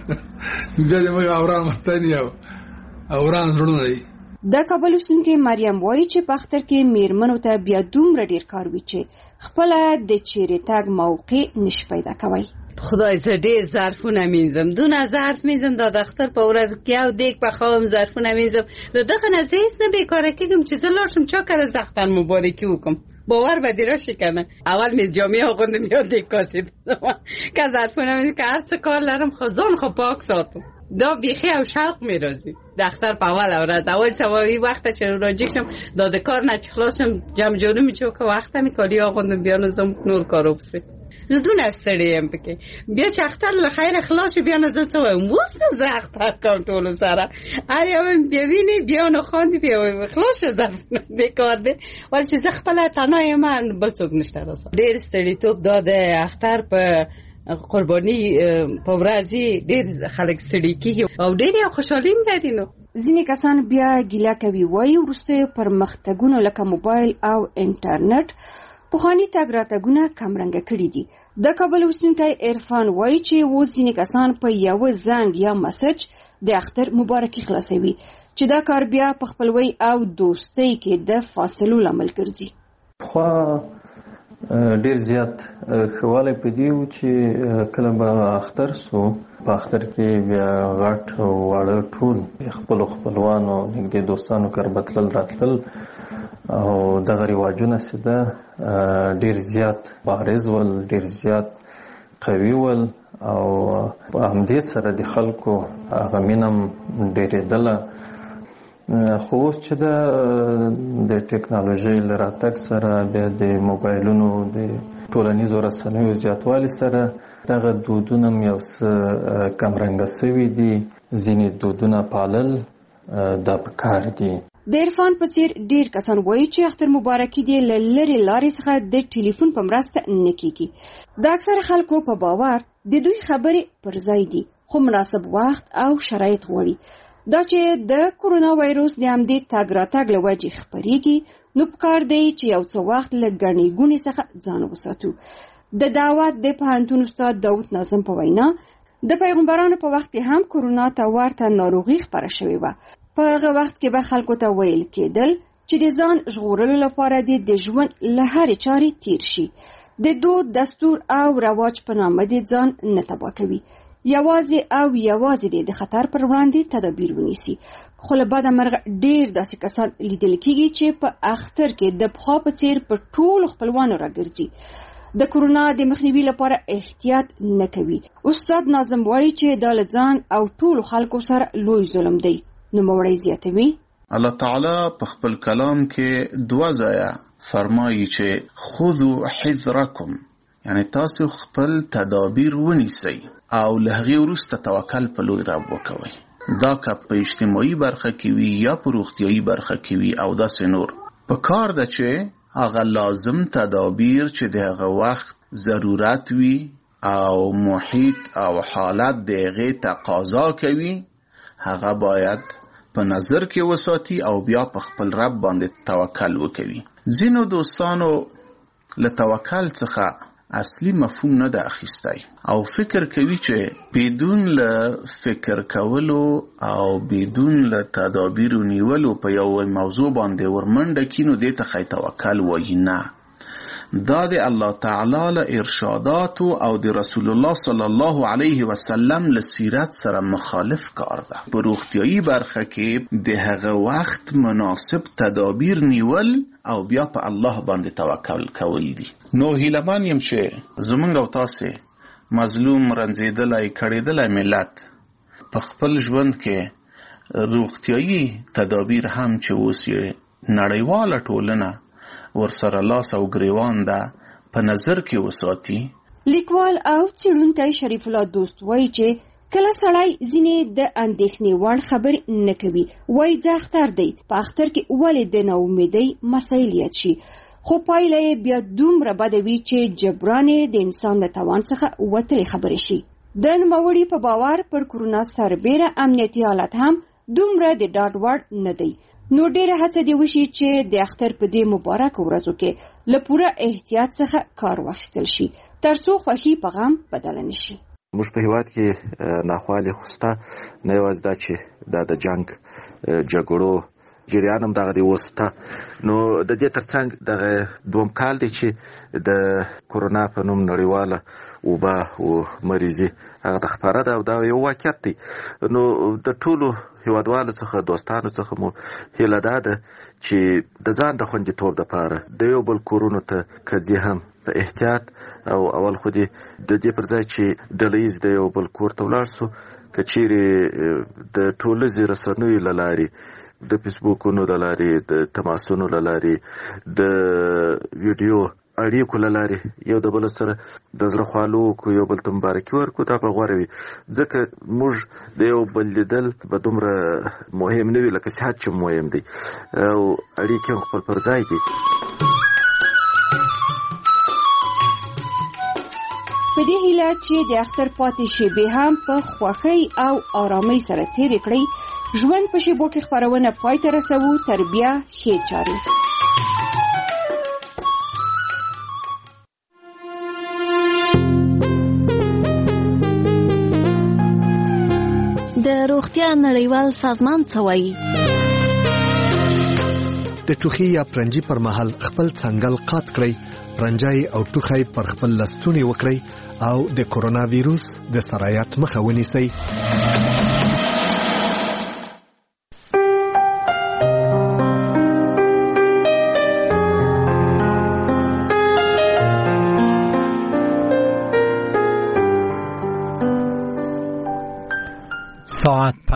بیا دې مغه اوران مستنی او اوران زړونه دی. د کابل اوسیدونکې مریم وایي چې په اختر کې میرمنو ته بیا دومره ډیر کار وي چې خپله د چیرې تګ موقع نشي پیدا کوي. خدای زه ډېر ظرفونه مینځم، دونه ظرف مینځم دا د اختر په ورځ کې یو دیګ پخوم، ظرفونه مینځم. د دغه نه زه هېڅ نه بېکاره کېږم چې زه لاړ شم چا کره زه اختر مبارکي وکړم. باور به دې راشي که نه؟ اول مې جامې اغوندم یا دیګ کاسېدم که ظرفونه مینځم که هر څه کار لرم خو ځان خو پاک ساتم. دا بیخی او شوق می راځي د اختر په اول ورځ اول سواری وخت چې راجیک شم دا د کار نه چې خلاص شم جمع جوړو می چوکه وخت می کالی اغوندم بیا نظم نور کارو بسه زدون استړی ام پکې بیا چې اختر له خیر خلاص بیا نه زه څه وایم اوس نه زه اختر کوم ټول سره هر یو بیا ویني بیا نه خاندي بیا خلاص ظرف دې کار دی ول چې زه خپل تنها یم بل څوک نشته راځه ډېر ستړی توپ دا د اختر په قرباني په ورځي ډېر خلک ستړي کیږي او ډېر یو خوشحالي لري. نو ځینې کسان بیا ګیله کوي وایي وروسته پرمختګونه لکه موبایل او انټرنیټ پخواني تګ راتګونه کمرنګه کړي دي. د کابل اوسېدونکی عرفان وایي چې اوس ځینې کسان په یوه زنګ یا مسج د اختر مبارکي خلاصوي چې دا کار بیا په خپلوۍ او دوستۍ کې د فاصلو لامل ګرځي. خو ډیر زیات خواله پدې و چې کله به اختر سو په اختر کې بیا غټ واړه ټول خپل خپلوانو نږدې دوستانو کربتل راتلل او دغه رواجونه سده ډیر زیات بارز ول ډیر زیات قوي ول او په همدې سره د خلکو هغه مینم ډیرېدله. خو اوس چې د ټیکنالوژۍ له راتګ سره بیا د موبایلونو د ټولنیزو رسنیو زیاتوالي سره دغه دودونه هم یو څه کمرنګه سوي دي. ځینې دودونه پالل دا پکار دي. د عرفان په څیر ډیر کسان وایي چې اختر مبارکي دې له لرې لارې څخه د ټلیفون په مرسته نه کیږي. د اکثره خلکو په باور د دوی خبرې پر ځای دي خو مناسب وخت او شرایط غواړي. دا چې د کورونا وایروس د همدې تګ راتګ له وجې خپرېږي نو پکار دی چې یو څه وخت له ګڼې ګوڼې څخه ځان وساتو. د دعوت د پوهنتون استاد داود ناظم په وینا د پیغمبرانو په وخت کې هم کورونا ته ورته ناروغي خپره شوې وه. په هغه وخت کې به خلکو ته ویل کېدل چې د ځان ژغورلو لپاره دې د ژوند له هرې چارې تیر شي. د دود دستور او رواج په نامه دې ځان نه تباه کوي. یوازې او یوازې د خطر پر وړاندې تدابیر ونیسي. خو له بده مرغه ډېر داسې کسان لیدل کېږي چې په اختر کې د پخوا په څېر په ټولو خپلوانو راګرځي. د کورونا د مخنیوي لپاره احتیاط نه کوي. استاد ناظم وایي چې دا له ځان او ټولو خلکو سره لوی ظلم دی. نوموړی زیاتوي الله تعالی په خپل کلام کې دوه ځایه فرمایي چې خذوا حذرکم یعنی تاسو خپل تدابیر ونیسئ او له هغې وروسته توکل په لوی رب وکوئ. دا که په اجتماعي برخه کې وي یا په روغتیایي برخه کې وي او داسې نور. په کار ده چې هغه لازم تدابیر چې د هغه وخت ضرورت وي او محیط او حالت د هغې تقاضا کوي هغه باید په نظر کې وساتي او بیا په خپل رب باندې توکل وکوي. ځینو دوستانو له توکل څخه اصلي مفهوم نه ده اخیستی او فکر کوي چې بدون له فکر کولو او بدون له تدابیرو نیولو په یو موضوع باندې ورمنډه کړي نو دې ته توکل وایي. نه، دا د الله تعالی له ارشاداتو او د رسول الله صلی الله علیه وسلم له سیرت سره مخالف کار ده. په روغتیایي برخه کې د هغه وخت مناسب تدابیر نیول او بیا په الله باندې توکل کول دي. نو هیله‌من یم چې زمونږ او تاسې مظلوم رنځېدلی کړېدلی ملت په خپل ژوند کې روغتیایي تدابیر هم چې اوس یې نړیواله ټولنه ورسره لاس او ګریوان ده په نظر کې وساتي. لیکوال او څېړونکی شریف الله دوست وایي چې کله سړی ځینې د اندېښنې وړ خبرې نه کوي وایي ځه اختر دی په اختر کې ولې د ناامیدۍ مسایل یاد شي خو پایله یې بیا دومره بده وي چې جبران یې د انسان د توان څخه وتلې خبرې شي. د نوموړي په باور پر کورونا سربیره امنیتي حالت هم دومره د ډاډ وړ نه دی. نو ډېره هڅه دې وشي چې د اختر په دې مبارکو ورځو کې له پوره احتیاط څخه کار واخیستل شي تر څو خوښي په غم بدله نه شي. موږ په هیواد کې ناخوالې خوسته نه یوازې دا چې دا د جنګ جګړو جریان هم دغه دی وسته. نو د دې ترڅنګ دغه دوم کال دی چې د کورونا په نوم نړیواله وبا او مریضي هغه د خبره ده او دا یو واقعیت دی. نو د ټولو هیوادوالو څخه دوستانو څخه مو هیله ده چې د ځان د خوندیتوب لپاره د یو بل کورونو ته کځي هم په احتیاط او اول خو دې د دې پر ځای چې ډلهیز د یو بل کور ته ولاړ سو که چیرې د ټولنیزو رسنیو له لارې د فیسبوکونو له لارې د تماسونو له لارې د ویډیو اړیکو له لارې یو د بل سره د زړه خوالو کو یو بل ته مبارکي ورکړو دا به غوره وي ځکه موږ د یو بل لیدل به دومره مهم نه وي لکه صحت چې مهم دی او اړیکې هم خپل پر ځای دي. په دې هیله چې د اختر پاتې شیبې هم په خوښۍ او آرامۍ سره تېرې کړئ. ژوند په شیبو کې خپرونه پای ته رسوو. تر بیا ښې چارې. د روغتیا نړیوال سازمان څه وایي؟ د ټوخي یا پرنجي پر مهال خپل څنګل قات کړئ، پرنجای او ټوخی پر خپل لستونی وکړئ او د کورونا ویروس د سرایت مخه ونیسئ. ساعت